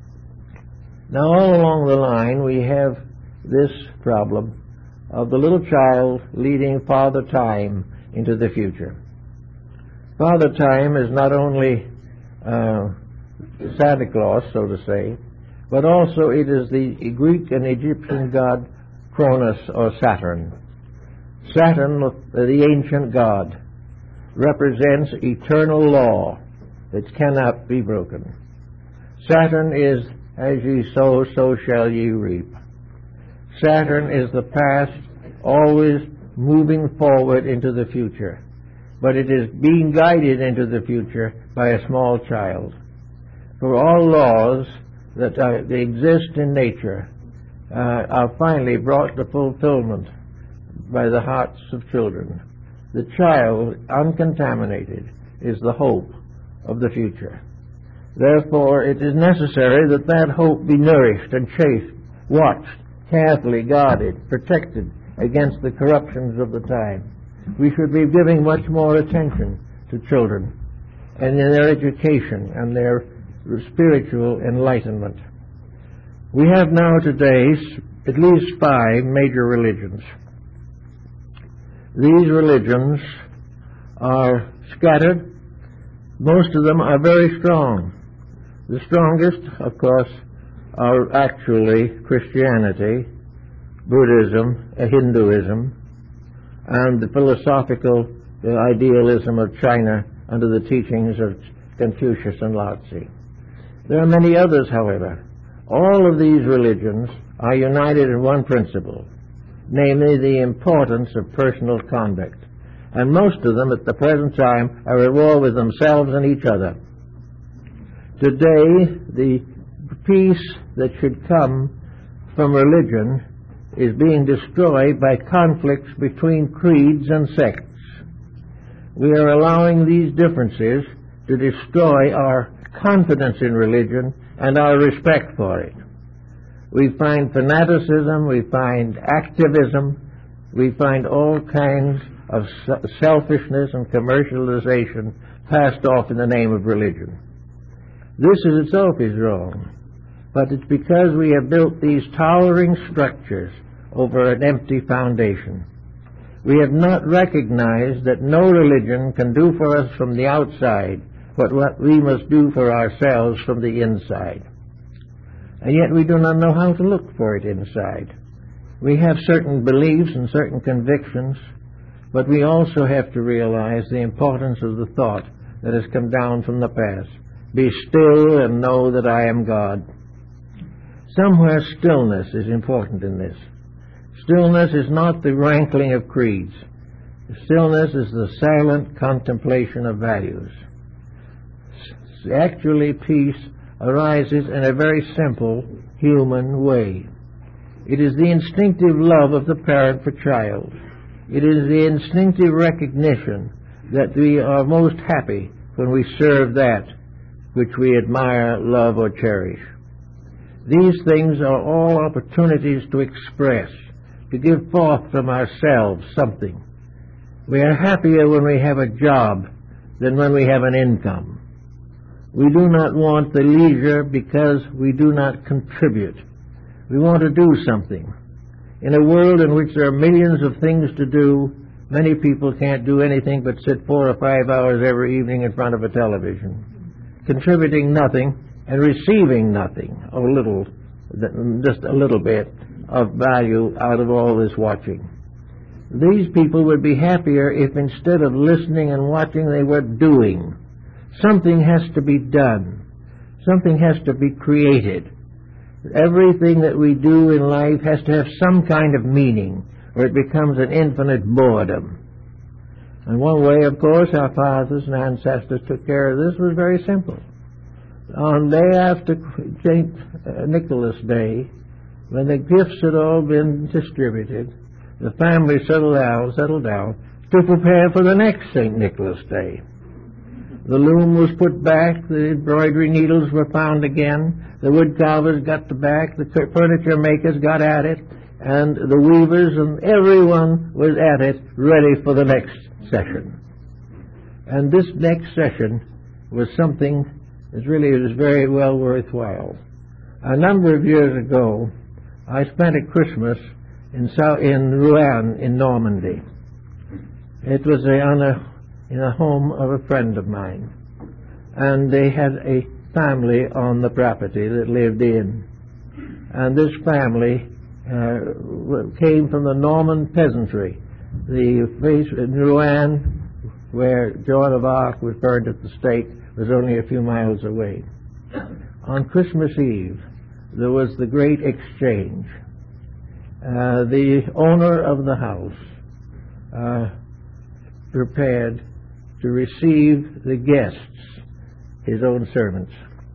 Now, all along the line, we have this problem of the little child leading Father Time into the future. Father Time is not only uh, Santa Claus, so to say, but also it is the Greek and Egyptian god Cronus or Saturn. Saturn, the ancient god, represents eternal law that cannot be broken. Saturn is, as ye sow, so shall ye reap. Saturn is the past, always moving forward into the future, but it is being guided into the future by a small child. For all laws that uh, they exist in nature uh, are finally brought to fulfillment by the hearts of children. The child, uncontaminated, is the hope of the future. Therefore, it is necessary that that hope be nourished and chased, watched, carefully guarded, protected against the corruptions of the time. We should be giving much more attention to children and in their education and their spiritual enlightenment. We have now today at least five major religions. These religions are scattered. Most of them are very strong. The strongest, of course, are actually Christianity, Buddhism, Hinduism, and the philosophical idealism of China under the teachings of Confucius and Lao Tzu. There are many others, however. All of these religions are united in one principle, namely the importance of personal conduct. And most of them at the present time are at war with themselves and each other. Today, the peace that should come from religion is being destroyed by conflicts between creeds and sects. We are allowing these differences to destroy our confidence in religion and our respect for it. We find fanaticism, we find activism, we find all kinds of selfishness and commercialization passed off in the name of religion. This in itself is wrong, but it's because we have built these towering structures over an empty foundation. We have not recognized that no religion can do for us from the outside but what we must do for ourselves from the inside. And yet we do not know how to look for it inside. We have certain beliefs and certain convictions, but we also have to realize the importance of the thought that has come down from the past. Be still and know that I am God. Somewhere stillness is important in this. Stillness is not the rankling of creeds. Stillness is the silent contemplation of values. Actually, peace arises in a very simple human way. It is the instinctive love of the parent for child. It is the instinctive recognition that we are most happy when we serve that which we admire, love, or cherish. These things are all opportunities to express, to give forth from ourselves something. We are happier when we have a job than when we have an income. We do not want the leisure because we do not contribute. We want to do something. In a world in which there are millions of things to do, many people can't do anything but sit four or five hours every evening in front of a television, contributing nothing and receiving nothing, a little, just a little bit of value out of all this watching. These people would be happier if instead of listening and watching, they were doing. Something has to be done. Something has to be created. Everything that we do in life has to have some kind of meaning, or it becomes an infinite boredom. And one way, of course, our fathers and ancestors took care of this was very simple. On day after Saint Nicholas Day, when the gifts had all been distributed, the family settled down, settled down to prepare for the next Saint Nicholas Day. The loom was put back, the embroidery needles were found again, the wood carvers got the back, the furniture makers got at it, and the weavers, and everyone was at it, ready for the next session. And this next session was something that really was very well worthwhile. A number of years ago, I spent a Christmas in South, in Rouen, in Normandy. It was a, on a, in a home of a friend of mine, and they had a family on the property that lived in. And this family uh, came from the Norman peasantry. The place in Rouen, where Joan of Arc was burned at the stake, was only a few miles away. On Christmas Eve, there was the great exchange. Uh, the owner of the house uh, prepared to receive the guests, his own servants.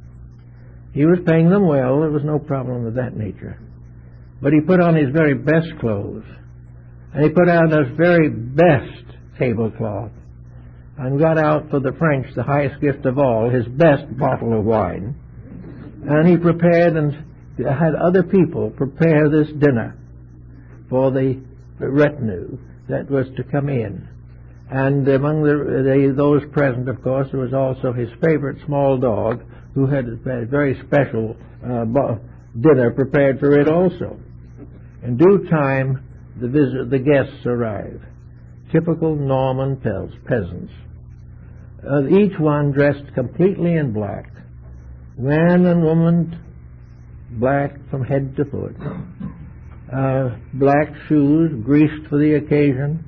He was paying them well, there was no problem of that nature. But he put on his very best clothes, and he put on his very best tablecloth, and got out for the French the highest gift of all, his best bottle of wine. And he prepared and had other people prepare this dinner for the retinue that was to come in. And among the, the, those present, of course, there was also his favorite small dog, who had a very special uh, dinner prepared for it also. In due time, the, visit, the guests arrived. Typical Norman peasants. Uh, each one dressed completely in black. Man and woman, black from head to foot. Uh, black shoes, greased for the occasion.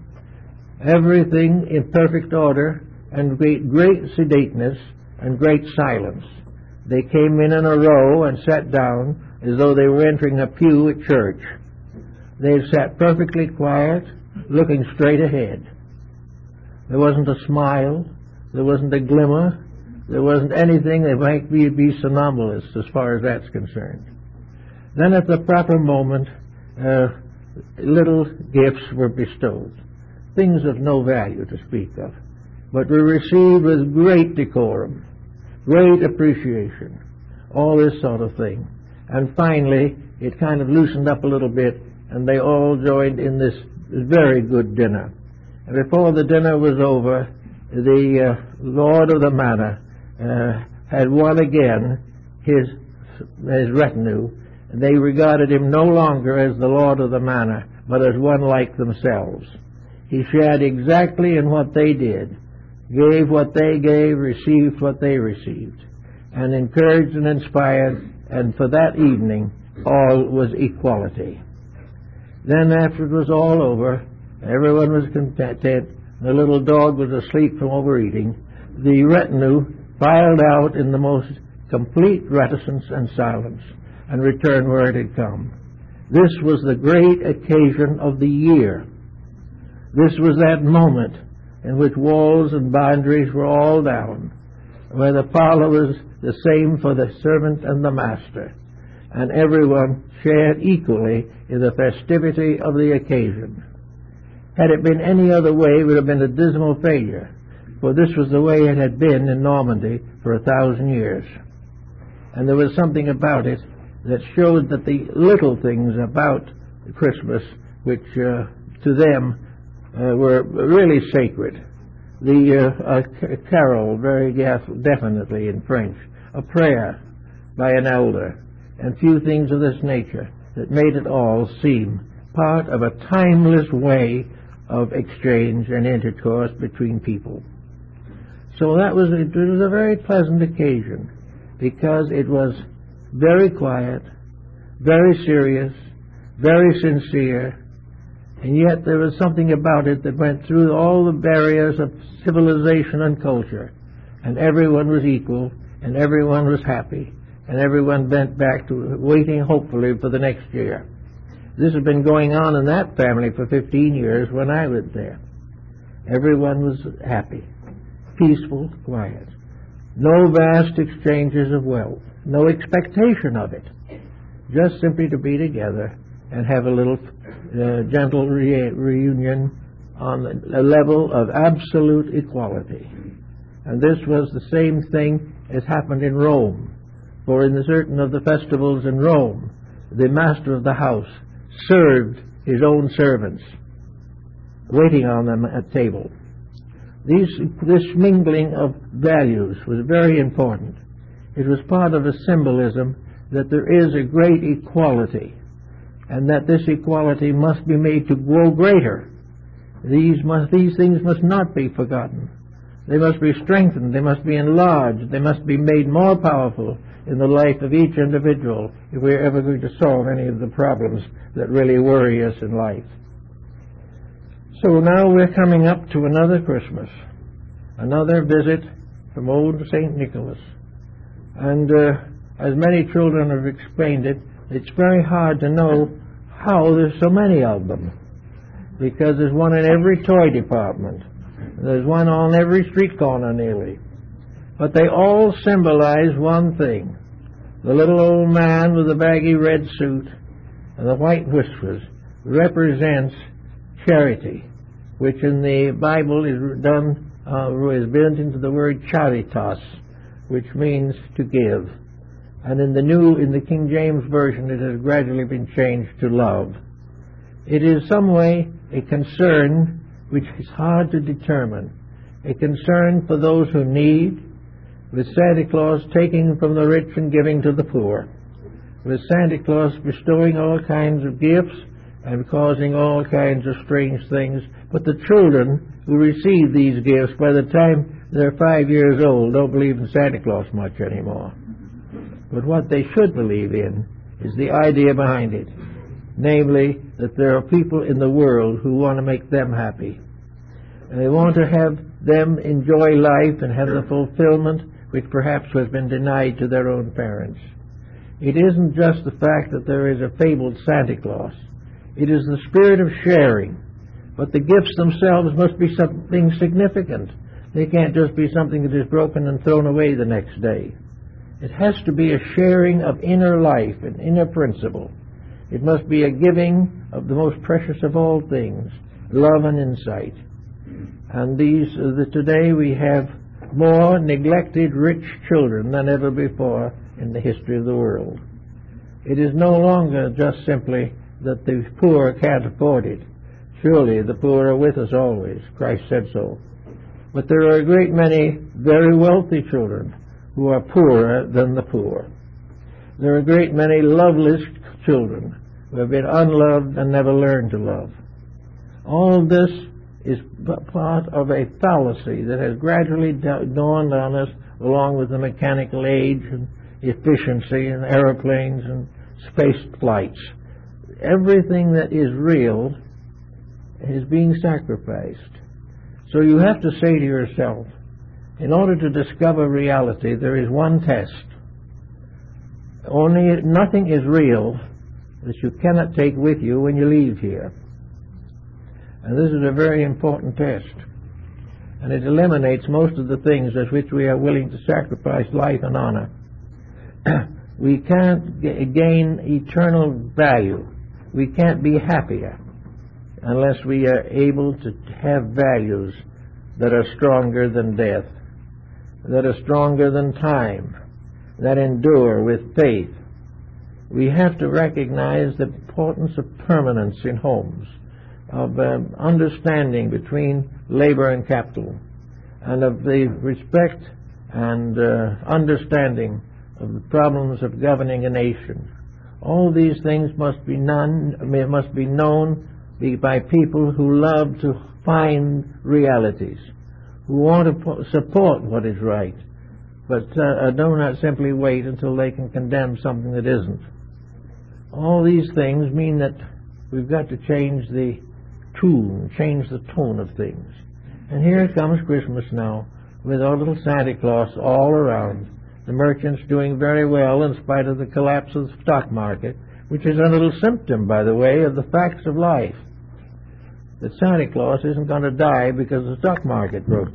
Everything in perfect order and great, great sedateness and great silence. They came in in a row and sat down as though they were entering a pew at church. They sat perfectly quiet, looking straight ahead. There wasn't a smile, there wasn't a glimmer, there wasn't anything that might be, be somnambulist as far as that's concerned. Then at the proper moment, uh, little gifts were bestowed, things of no value to speak of, but were received with great decorum, great appreciation, all this sort of thing. And finally, it kind of loosened up a little bit, and they all joined in this very good dinner. And before the dinner was over, the uh, lord of the manor uh, had won again his, his retinue. They regarded him no longer as the lord of the manor, but as one like themselves. He shared exactly in what they did, gave what they gave, received what they received, and encouraged and inspired, and for that evening all was equality. Then after it was all over, everyone was content, the little dog was asleep from overeating, the retinue filed out in the most complete reticence and silence, and returned where it had come. This was the great occasion of the year. This was that moment in which walls and boundaries were all down, where the parlor was the same for the servant and the master, and everyone shared equally in the festivity of the occasion. Had it been any other way, it would have been a dismal failure, for this was the way it had been in Normandy for a thousand years. And there was something about it that showed that the little things about Christmas, which uh, to them uh, were really sacred, the uh, a carol very definitely in French, a prayer by an elder, and few things of this nature that made it all seem part of a timeless way of exchange and intercourse between people. So that was, it was a very pleasant occasion, because it was very quiet, very serious, very sincere, and yet there was something about it that went through all the barriers of civilization and culture, and everyone was equal, and everyone was happy, and everyone went back to waiting hopefully for the next year. This has been going on in that family for fifteen years when I lived there. Everyone was happy, peaceful, quiet. No vast exchanges of wealth, no expectation of it. Just simply to be together and have a little uh, gentle re- reunion on a level of absolute equality. And this was the same thing as happened in Rome. For in certain of the festivals in Rome, the master of the house served his own servants, waiting on them at table. These, this mingling of values was very important. It was part of a symbolism that there is a great equality, and that this equality must be made to grow greater. These, must, these things must not be forgotten. They must be strengthened, they must be enlarged, they must be made more powerful in the life of each individual if we're ever going to solve any of the problems that really worry us in life. So now we're coming up to another Christmas, another visit from old Saint Nicholas. And uh, as many children have explained it, it's very hard to know how there's so many of them, because there's one in every toy department. There's one on every street corner nearly. But they all symbolize one thing. The little old man with the baggy red suit and the white whiskers represents charity, which in the Bible is done, uh, is built into the word charitas, which means to give. And in the new, in the King James Version, it has gradually been changed to love. It is some way a concern which is hard to determine, a concern for those who need, with Santa Claus taking from the rich and giving to the poor, with Santa Claus bestowing all kinds of gifts and causing all kinds of strange things. But the children who receive these gifts, by the time they're five years old, don't believe in Santa Claus much anymore. But what they should believe in is the idea behind it, namely that there are people in the world who want to make them happy. And they want to have them enjoy life and have the fulfillment which perhaps has been denied to their own parents. It isn't just the fact that there is a fabled Santa Claus. It is the spirit of sharing. But the gifts themselves must be something significant. They can't just be something that is broken and thrown away the next day. It has to be a sharing of inner life and inner principle. It must be a giving of the most precious of all things, love and insight. And these, uh, the, today we have more neglected rich children than ever before in the history of the world. It is no longer just simply that the poor can't afford it. Surely the poor are with us always. Christ said so. But there are a great many very wealthy children who are poorer than the poor. There are a great many loveless children who have been unloved and never learned to love. All this is part of a fallacy that has gradually dawned on us along with the mechanical age and efficiency and aeroplanes and space flights. Everything that is real is being sacrificed. So you have to say to yourself, in order to discover reality, there is one test. Only nothing is real that you cannot take with you when you leave here. And this is a very important test. And it eliminates most of the things at which we are willing to sacrifice life and honor. We can't g- gain eternal value. We can't be happier unless we are able to have values that are stronger than death, that are stronger than time, that endure with faith. We have to recognize the importance of permanence in homes, of um, understanding between labor and capital, and of the respect and uh, understanding of the problems of governing a nation. All these things must be known, must be known by people who love to find realities, who want to support what is right, but uh, do not simply wait until they can condemn something that isn't. All these things mean that we've got to change the tune, change the tone of things. And here comes Christmas now, with our little Santa Claus all around. The merchants doing very well in spite of the collapse of the stock market, which is a little symptom, by the way, of the facts of life. That Santa Claus isn't going to die because the stock market broke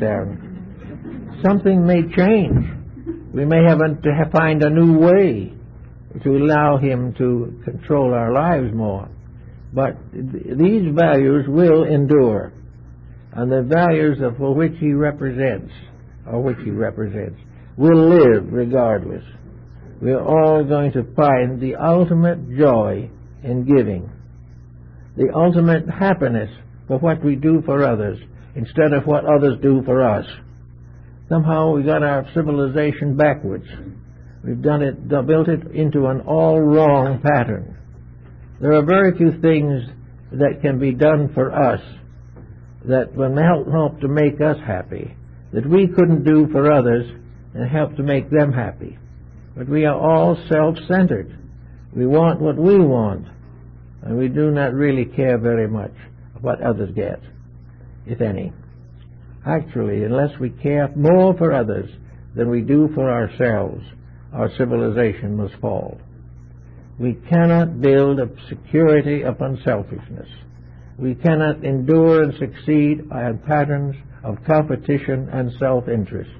down. Something may change. We may have to find a new way to allow him to control our lives more. But these values will endure. And the values of for which he represents, or which he represents, will live regardless. We are all going to find the ultimate joy in giving, the ultimate happiness for what we do for others instead of what others do for us. Somehow we got our civilization backwards. We've done it, built it into an all wrong pattern. There are very few things that can be done for us that will help, help to make us happy, that we couldn't do for others and help to make them happy. But we are all self-centered. We want what we want, and we do not really care very much what others get, if any. Actually, unless we care more for others than we do for ourselves, our civilization must fall. We cannot build a security upon selfishness. We cannot endure and succeed on patterns of competition and self-interest.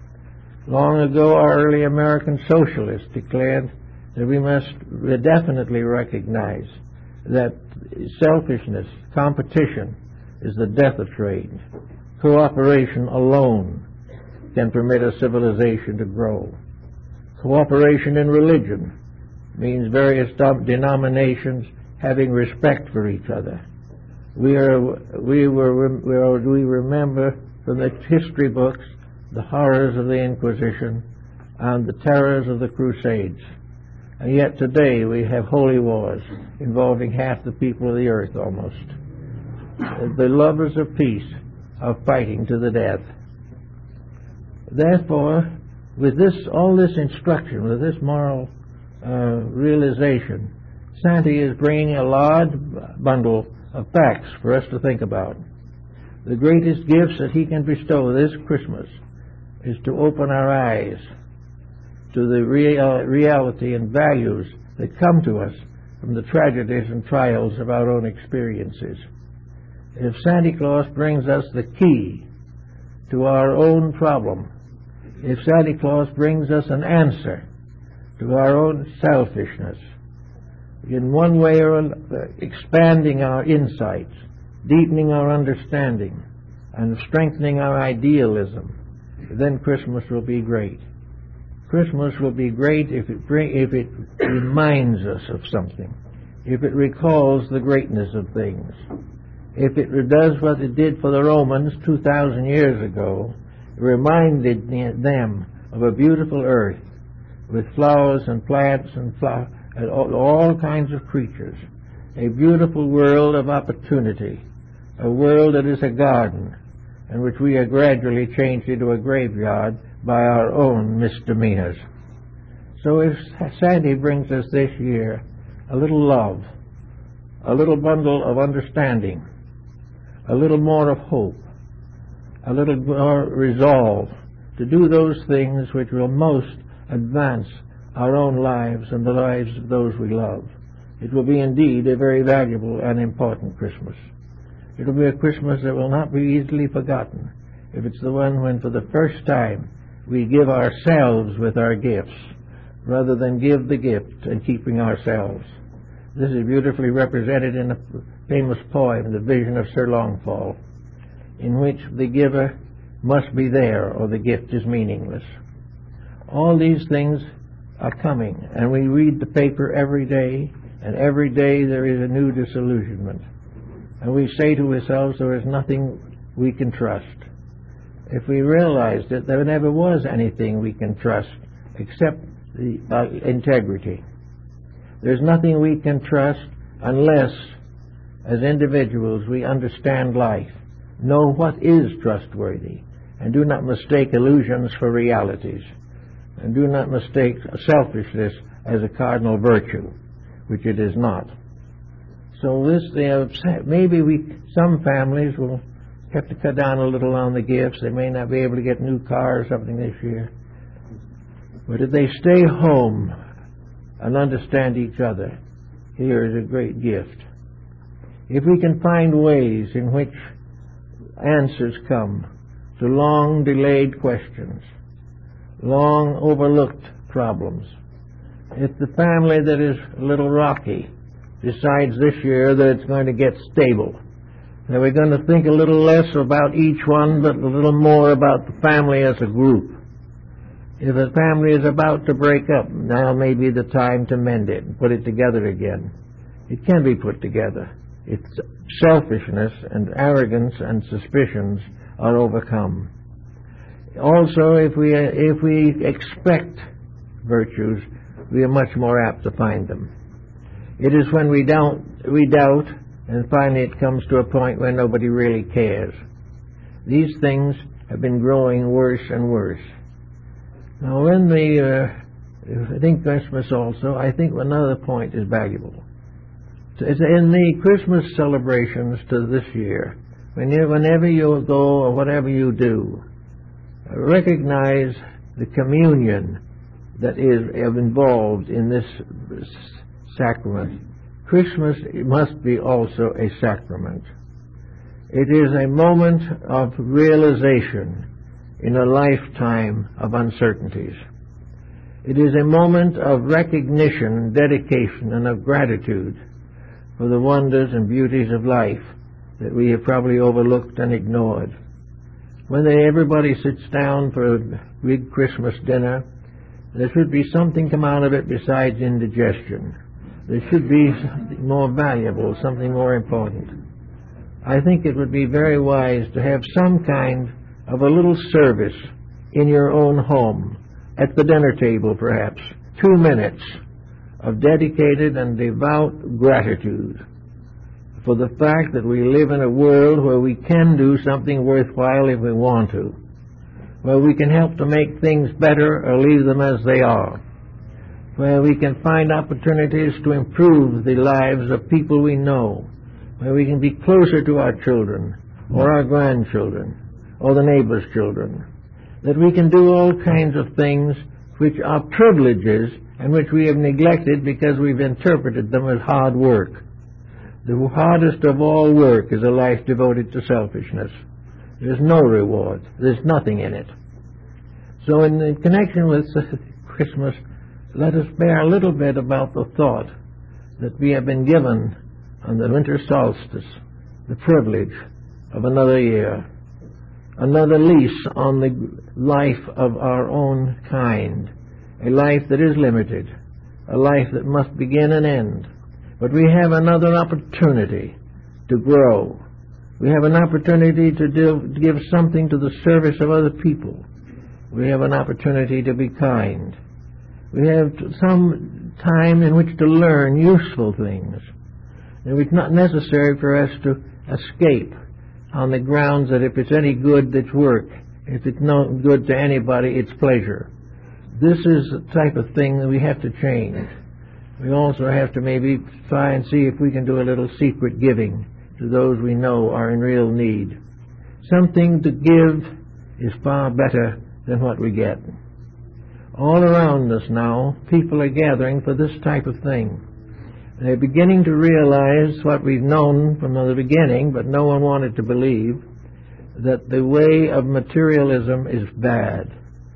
Long ago, our early American socialists declared that we must definitely recognize that selfishness, competition, is the death of trade. Cooperation alone can permit a civilization to grow. Cooperation in religion means various denominations having respect for each other. We are we were we remember from the history books the horrors of the Inquisition and the terrors of the Crusades, and yet today we have holy wars involving half the people of the earth almost. The lovers of peace are fighting to the death. Therefore, with this all this instruction, with this moral uh, realization, Santa is bringing a large bundle of facts for us to think about. The greatest gifts that he can bestow this Christmas is to open our eyes to the real, reality and values that come to us from the tragedies and trials of our own experiences. If Santa Claus brings us the key to our own problem, if Santa Claus brings us an answer to our own selfishness, in one way or another, expanding our insights, deepening our understanding, and strengthening our idealism, then Christmas will be great. Christmas will be great if it bring, if it reminds us of something, if it recalls the greatness of things, if it does what it did for the Romans two thousand years ago, reminded them of a beautiful earth with flowers and plants and, flower, and all, all kinds of creatures, a beautiful world of opportunity, a world that is a garden, and which we are gradually changed into a graveyard by our own misdemeanors. So if Santa brings us this year a little love, a little bundle of understanding, a little more of hope, a little more resolve to do those things which will most advance our own lives and the lives of those we love, it will be indeed a very valuable and important Christmas. It will be a Christmas that will not be easily forgotten if it's the one when for the first time we give ourselves with our gifts rather than give the gift and keeping ourselves. This is beautifully represented in a famous poem, The Vision of Sir Longfall, in which the giver must be there or the gift is meaningless. All these things are coming, and we read the paper every day, and every day there is a new disillusionment. And we say to ourselves, there is nothing we can trust. If we realized that there never was anything we can trust except the uh, integrity. There's nothing we can trust unless, as individuals, we understand life, know what is trustworthy, and do not mistake illusions for realities, and do not mistake selfishness as a cardinal virtue, which it is not. So this, uh, maybe we, some families will have to cut down a little on the gifts. They may not be able to get a new car or something this year. But if they stay home and understand each other, here is a great gift. If we can find ways in which answers come to long delayed questions, long overlooked problems, if the family that is a little rocky decides this year that it's going to get stable, that we're going to think a little less about each one but a little more about the family as a group. If a family is about to break up, now may be the time to mend it and put it together again. It can be put together. Its selfishness and arrogance and suspicions are overcome. Also, if we if we expect virtues, we are much more apt to find them. It is when we don't we doubt, and finally it comes to a point where nobody really cares. These things have been growing worse and worse. Now, when the uh, I think Christmas also, I think another point is valuable. It's in the Christmas celebrations to this year, when you, whenever you go or whatever you do, recognize the communion that is involved in this sacrament. Christmas must be also a sacrament. It is a moment of realization in a lifetime of uncertainties. It is a moment of recognition, dedication, and of gratitude for the wonders and beauties of life that we have probably overlooked and ignored. When they, everybody sits down for a big Christmas dinner, there should be something come out of it besides indigestion. There should be something more valuable, something more important. I think it would be very wise to have some kind of a little service in your own home, at the dinner table perhaps, two minutes of dedicated and devout gratitude for the fact that we live in a world where we can do something worthwhile if we want to, where we can help to make things better or leave them as they are, where we can find opportunities to improve the lives of people we know, where we can be closer to our children or our grandchildren or the neighbor's children, that we can do all kinds of things which are privileges and which we have neglected because we've interpreted them as hard work. The hardest of all work is a life devoted to selfishness. There's no reward. There's nothing in it. So in, in connection with Christmas, let us bear a little bit about the thought that we have been given on the winter solstice the privilege of another year, another lease on the life of our own kind, a life that is limited, a life that must begin and end. But we have another opportunity to grow. We have an opportunity to do, give something to the service of other people. We have an opportunity to be kind. We have some time in which to learn useful things. And it's not necessary for us to escape on the grounds that if it's any good, it's work. If it's no good to anybody, it's pleasure. This is the type of thing that we have to change. We also have to maybe try and see if we can do a little secret giving to those we know are in real need. Something to give is far better than what we get. All around us now, people are gathering for this type of thing. They're beginning to realize what we've known from the beginning, but no one wanted to believe, that the way of materialism is bad,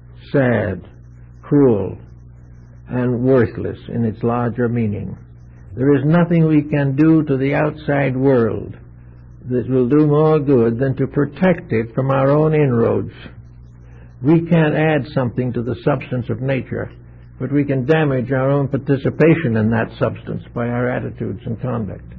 sad, cruel, and worthless in its larger meaning. There is nothing we can do to the outside world that will do more good than to protect it from our own inroads. We can't add something to the substance of nature, but we can damage our own participation in that substance by our attitudes and conduct.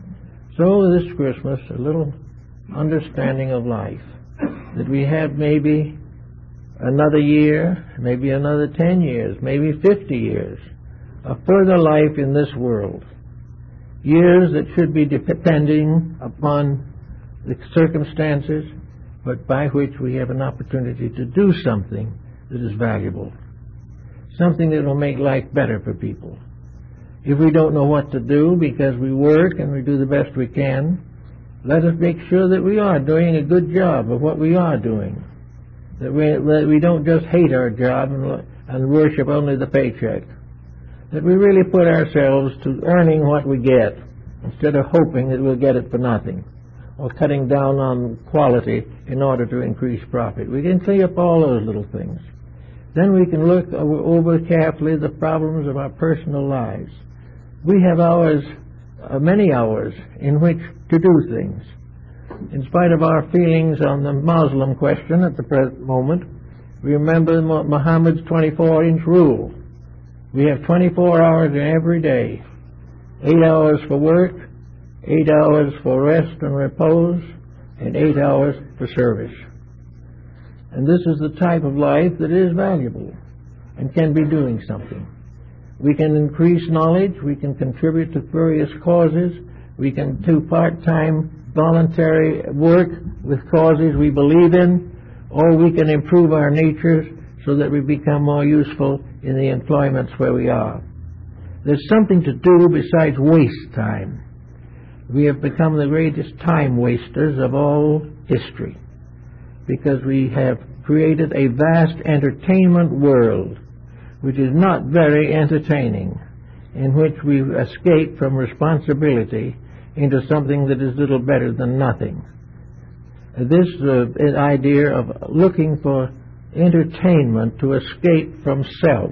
So this Christmas, a little understanding of life, that we have maybe another year, maybe another ten years, maybe fifty years a further life in this world. Years that should be depending upon the circumstances, but by which we have an opportunity to do something that is valuable, something that will make life better for people. If we don't know what to do because we work and we do the best we can, let us make sure that we are doing a good job of what we are doing, that we, that we don't just hate our job and, and worship only the paycheck, that we really put ourselves to earning what we get instead of hoping that we'll get it for nothing or cutting down on quality in order to increase profit. We can clean up all those little things. Then we can look over carefully the problems of our personal lives. We have hours, uh, many hours, in which to do things. In spite of our feelings on the Muslim question at the present moment, we remember Muhammad's twenty-four inch rule. We have twenty-four hours in every day. Eight hours for work, eight hours for rest and repose, and eight hours for service. And this is the type of life that is valuable and can be doing something. We can increase knowledge, we can contribute to various causes, we can do part-time voluntary work with causes we believe in, or we can improve our natures so that we become more useful in the employments where we are. There's something to do besides waste time. We have become the greatest time wasters of all history because we have created a vast entertainment world which is not very entertaining, in which we escape from responsibility into something that is little better than nothing. This uh, idea of looking for entertainment to escape from self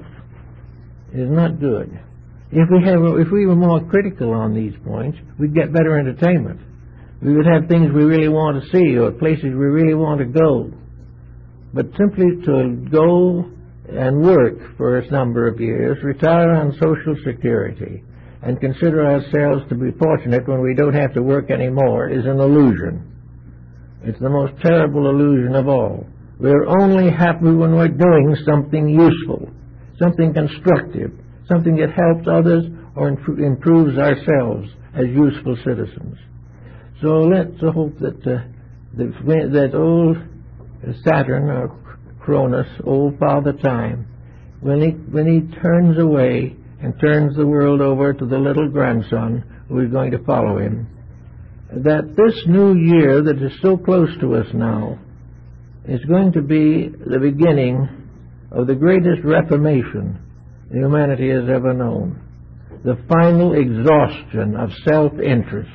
is not good. If we have, if we were more critical on these points, we'd get better entertainment. We would have things we really want to see or places we really want to go. But simply to go and work for a number of years, retire on Social Security, and consider ourselves to be fortunate when we don't have to work anymore is an illusion. It's the most terrible illusion of all. We're only happy when we're doing something useful, something constructive, something that helps others or improves ourselves as useful citizens. So let's hope that uh, that, that old Saturn or Cronus, old Father Time, when he, when he turns away and turns the world over to the little grandson who is going to follow him, that this new year that is so close to us now is going to be the beginning of the greatest reformation humanity has ever known, the final exhaustion of self-interest,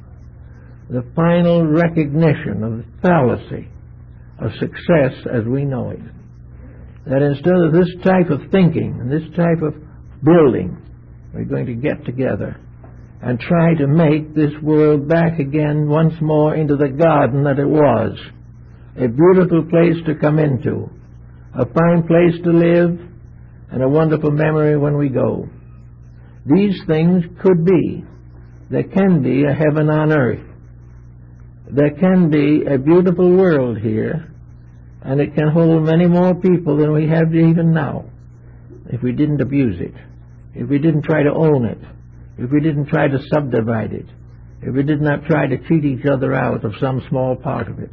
the final recognition of the fallacy of success as we know it. That instead of this type of thinking and this type of building, we're going to get together and try to make this world back again once more into the garden that it was, a beautiful place to come into, a fine place to live, and a wonderful memory when we go. These things could be. There can be a heaven on earth. There can be a beautiful world here, and it can hold many more people than we have even now if we didn't abuse it, if we didn't try to own it, if we didn't try to subdivide it, if we did not try to cheat each other out of some small part of it.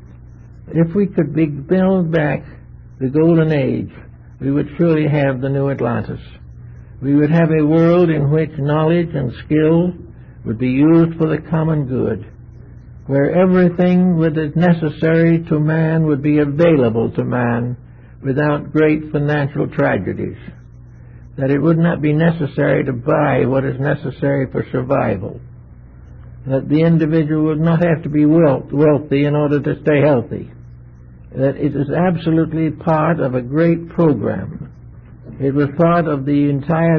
If we could be, build back the golden age, we would surely have the new Atlantis. We would have a world in which knowledge and skill would be used for the common good, where everything that is necessary to man would be available to man without great financial tragedies, that it would not be necessary to buy what is necessary for survival, that the individual would not have to be wealthy in order to stay healthy, that it is absolutely part of a great program. It was part of the entire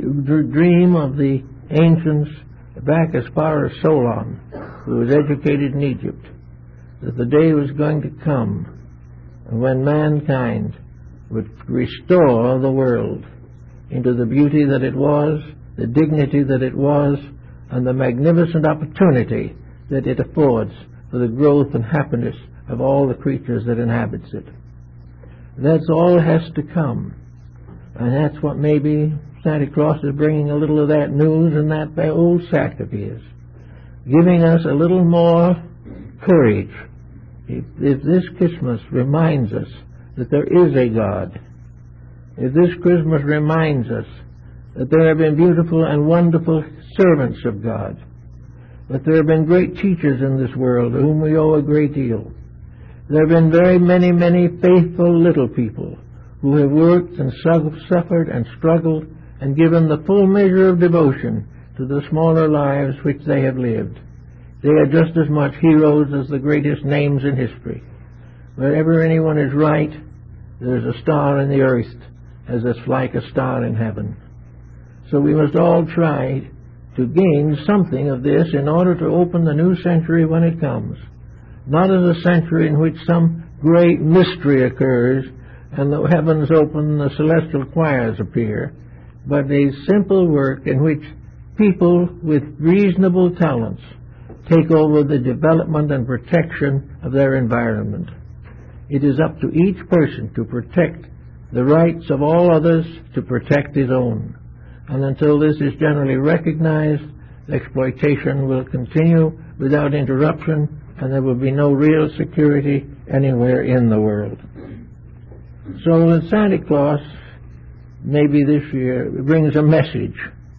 dream of the ancients back as far as Solon, who was educated in Egypt, that the day was going to come when mankind would restore the world into the beauty that it was, the dignity that it was, and the magnificent opportunity that it affords for the growth and happiness of all the creatures that inhabits it. That's all has to come, and that's what maybe Santa Claus is bringing a little of that news in that old sack of his, giving us a little more courage. If, if this Christmas reminds us that there is a God, if this Christmas reminds us that there have been beautiful and wonderful servants of God, that there have been great teachers in this world to whom we owe a great deal, there have been very many, many faithful little people who have worked and suffered and struggled and given the full measure of devotion to the smaller lives which they have lived. They are just as much heroes as the greatest names in history. Wherever anyone is right, there is a star in the earth as is like a star in heaven. So we must all try to gain something of this in order to open the new century when it comes. Not as a century in which some great mystery occurs and the heavens open and the celestial choirs appear, but a simple work in which people with reasonable talents take over the development and protection of their environment. It is up to each person to protect the rights of all others, to protect his own. And until this is generally recognized, exploitation will continue without interruption, and there will be no real security anywhere in the world. So that Santa Claus, maybe this year, brings a message.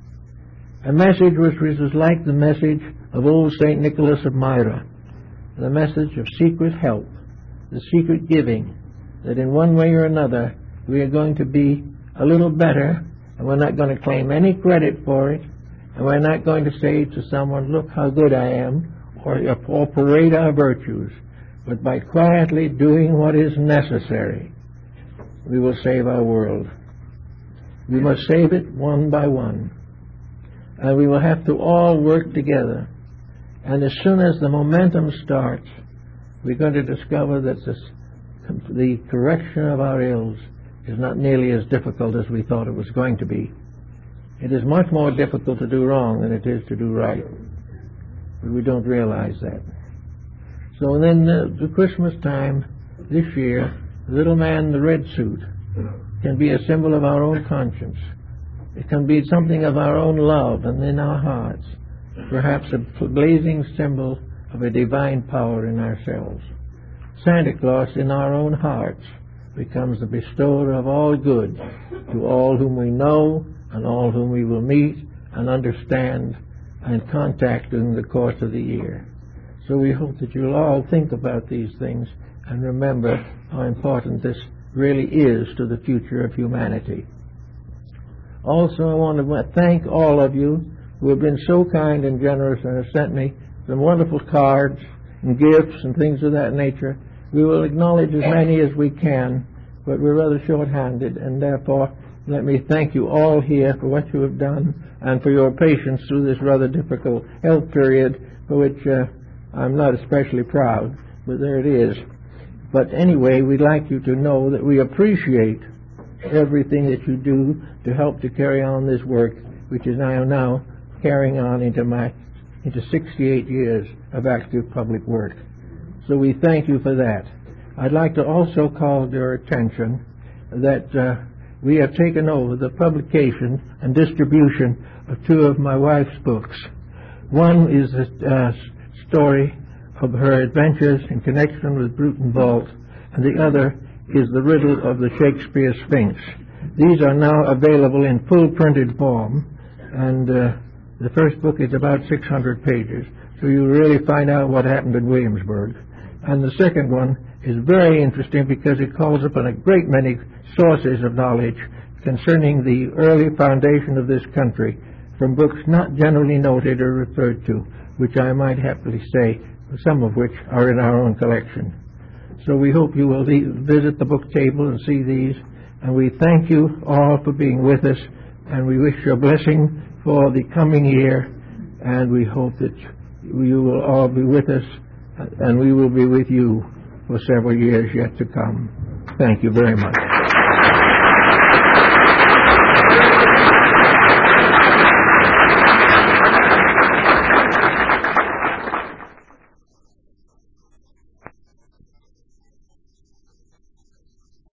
A message which is like the message of old Saint Nicholas of Myra, the message of secret help, the secret giving, that in one way or another we are going to be a little better, and we're not going to claim any credit for it, and we're not going to say to someone, look how good I am, or, or parade our virtues, but by quietly doing what is necessary, we will save our world. We must save it one by one, and we will have to all work together. And as soon as the momentum starts, we're going to discover that this, the correction of our ills is not nearly as difficult as we thought it was going to be. It is much more difficult to do wrong than it is to do right, but we don't realize that. So then the, the Christmas time this year, the little man in the red suit can be a symbol of our own conscience. It can be something of our own love and in our hearts, perhaps a blazing symbol of a divine power in ourselves. Santa Claus in our own hearts becomes the bestower of all good to all whom we know and all whom we will meet and understand and contact during the course of the year. So we hope that you'll all think about these things and remember how important this really is to the future of humanity. Also, I want to thank all of you who have been so kind and generous and have sent me some wonderful cards and gifts and things of that nature. We will acknowledge as many as we can, but we're rather short-handed, and therefore let me thank you all here for what you have done and for your patience through this rather difficult health period, for which uh, I'm not especially proud, but there it is. But anyway, we'd like you to know that we appreciate everything that you do to help to carry on this work, which is now now carrying on into my into sixty-eight years of active public work. So we thank you for that. I'd like to also call your attention that uh, we have taken over the publication and distribution of two of my wife's books. One is a uh, story of her adventures in connection with Bruton Vault, and the other is the riddle of the Shakespeare Sphinx. These are now available in full printed form, and uh, the first book is about six hundred pages, so you really find out what happened in Williamsburg. And the second one is very interesting because it calls upon a great many sources of knowledge concerning the early foundation of this country from books not generally noted or referred to, which I might happily say, some of which are in our own collection. So we hope you will visit the book table and see these, and we thank you all for being with us, and we wish you a blessing for the coming year, and we hope that you will all be with us, and we will be with you for several years yet to come. Thank you very much.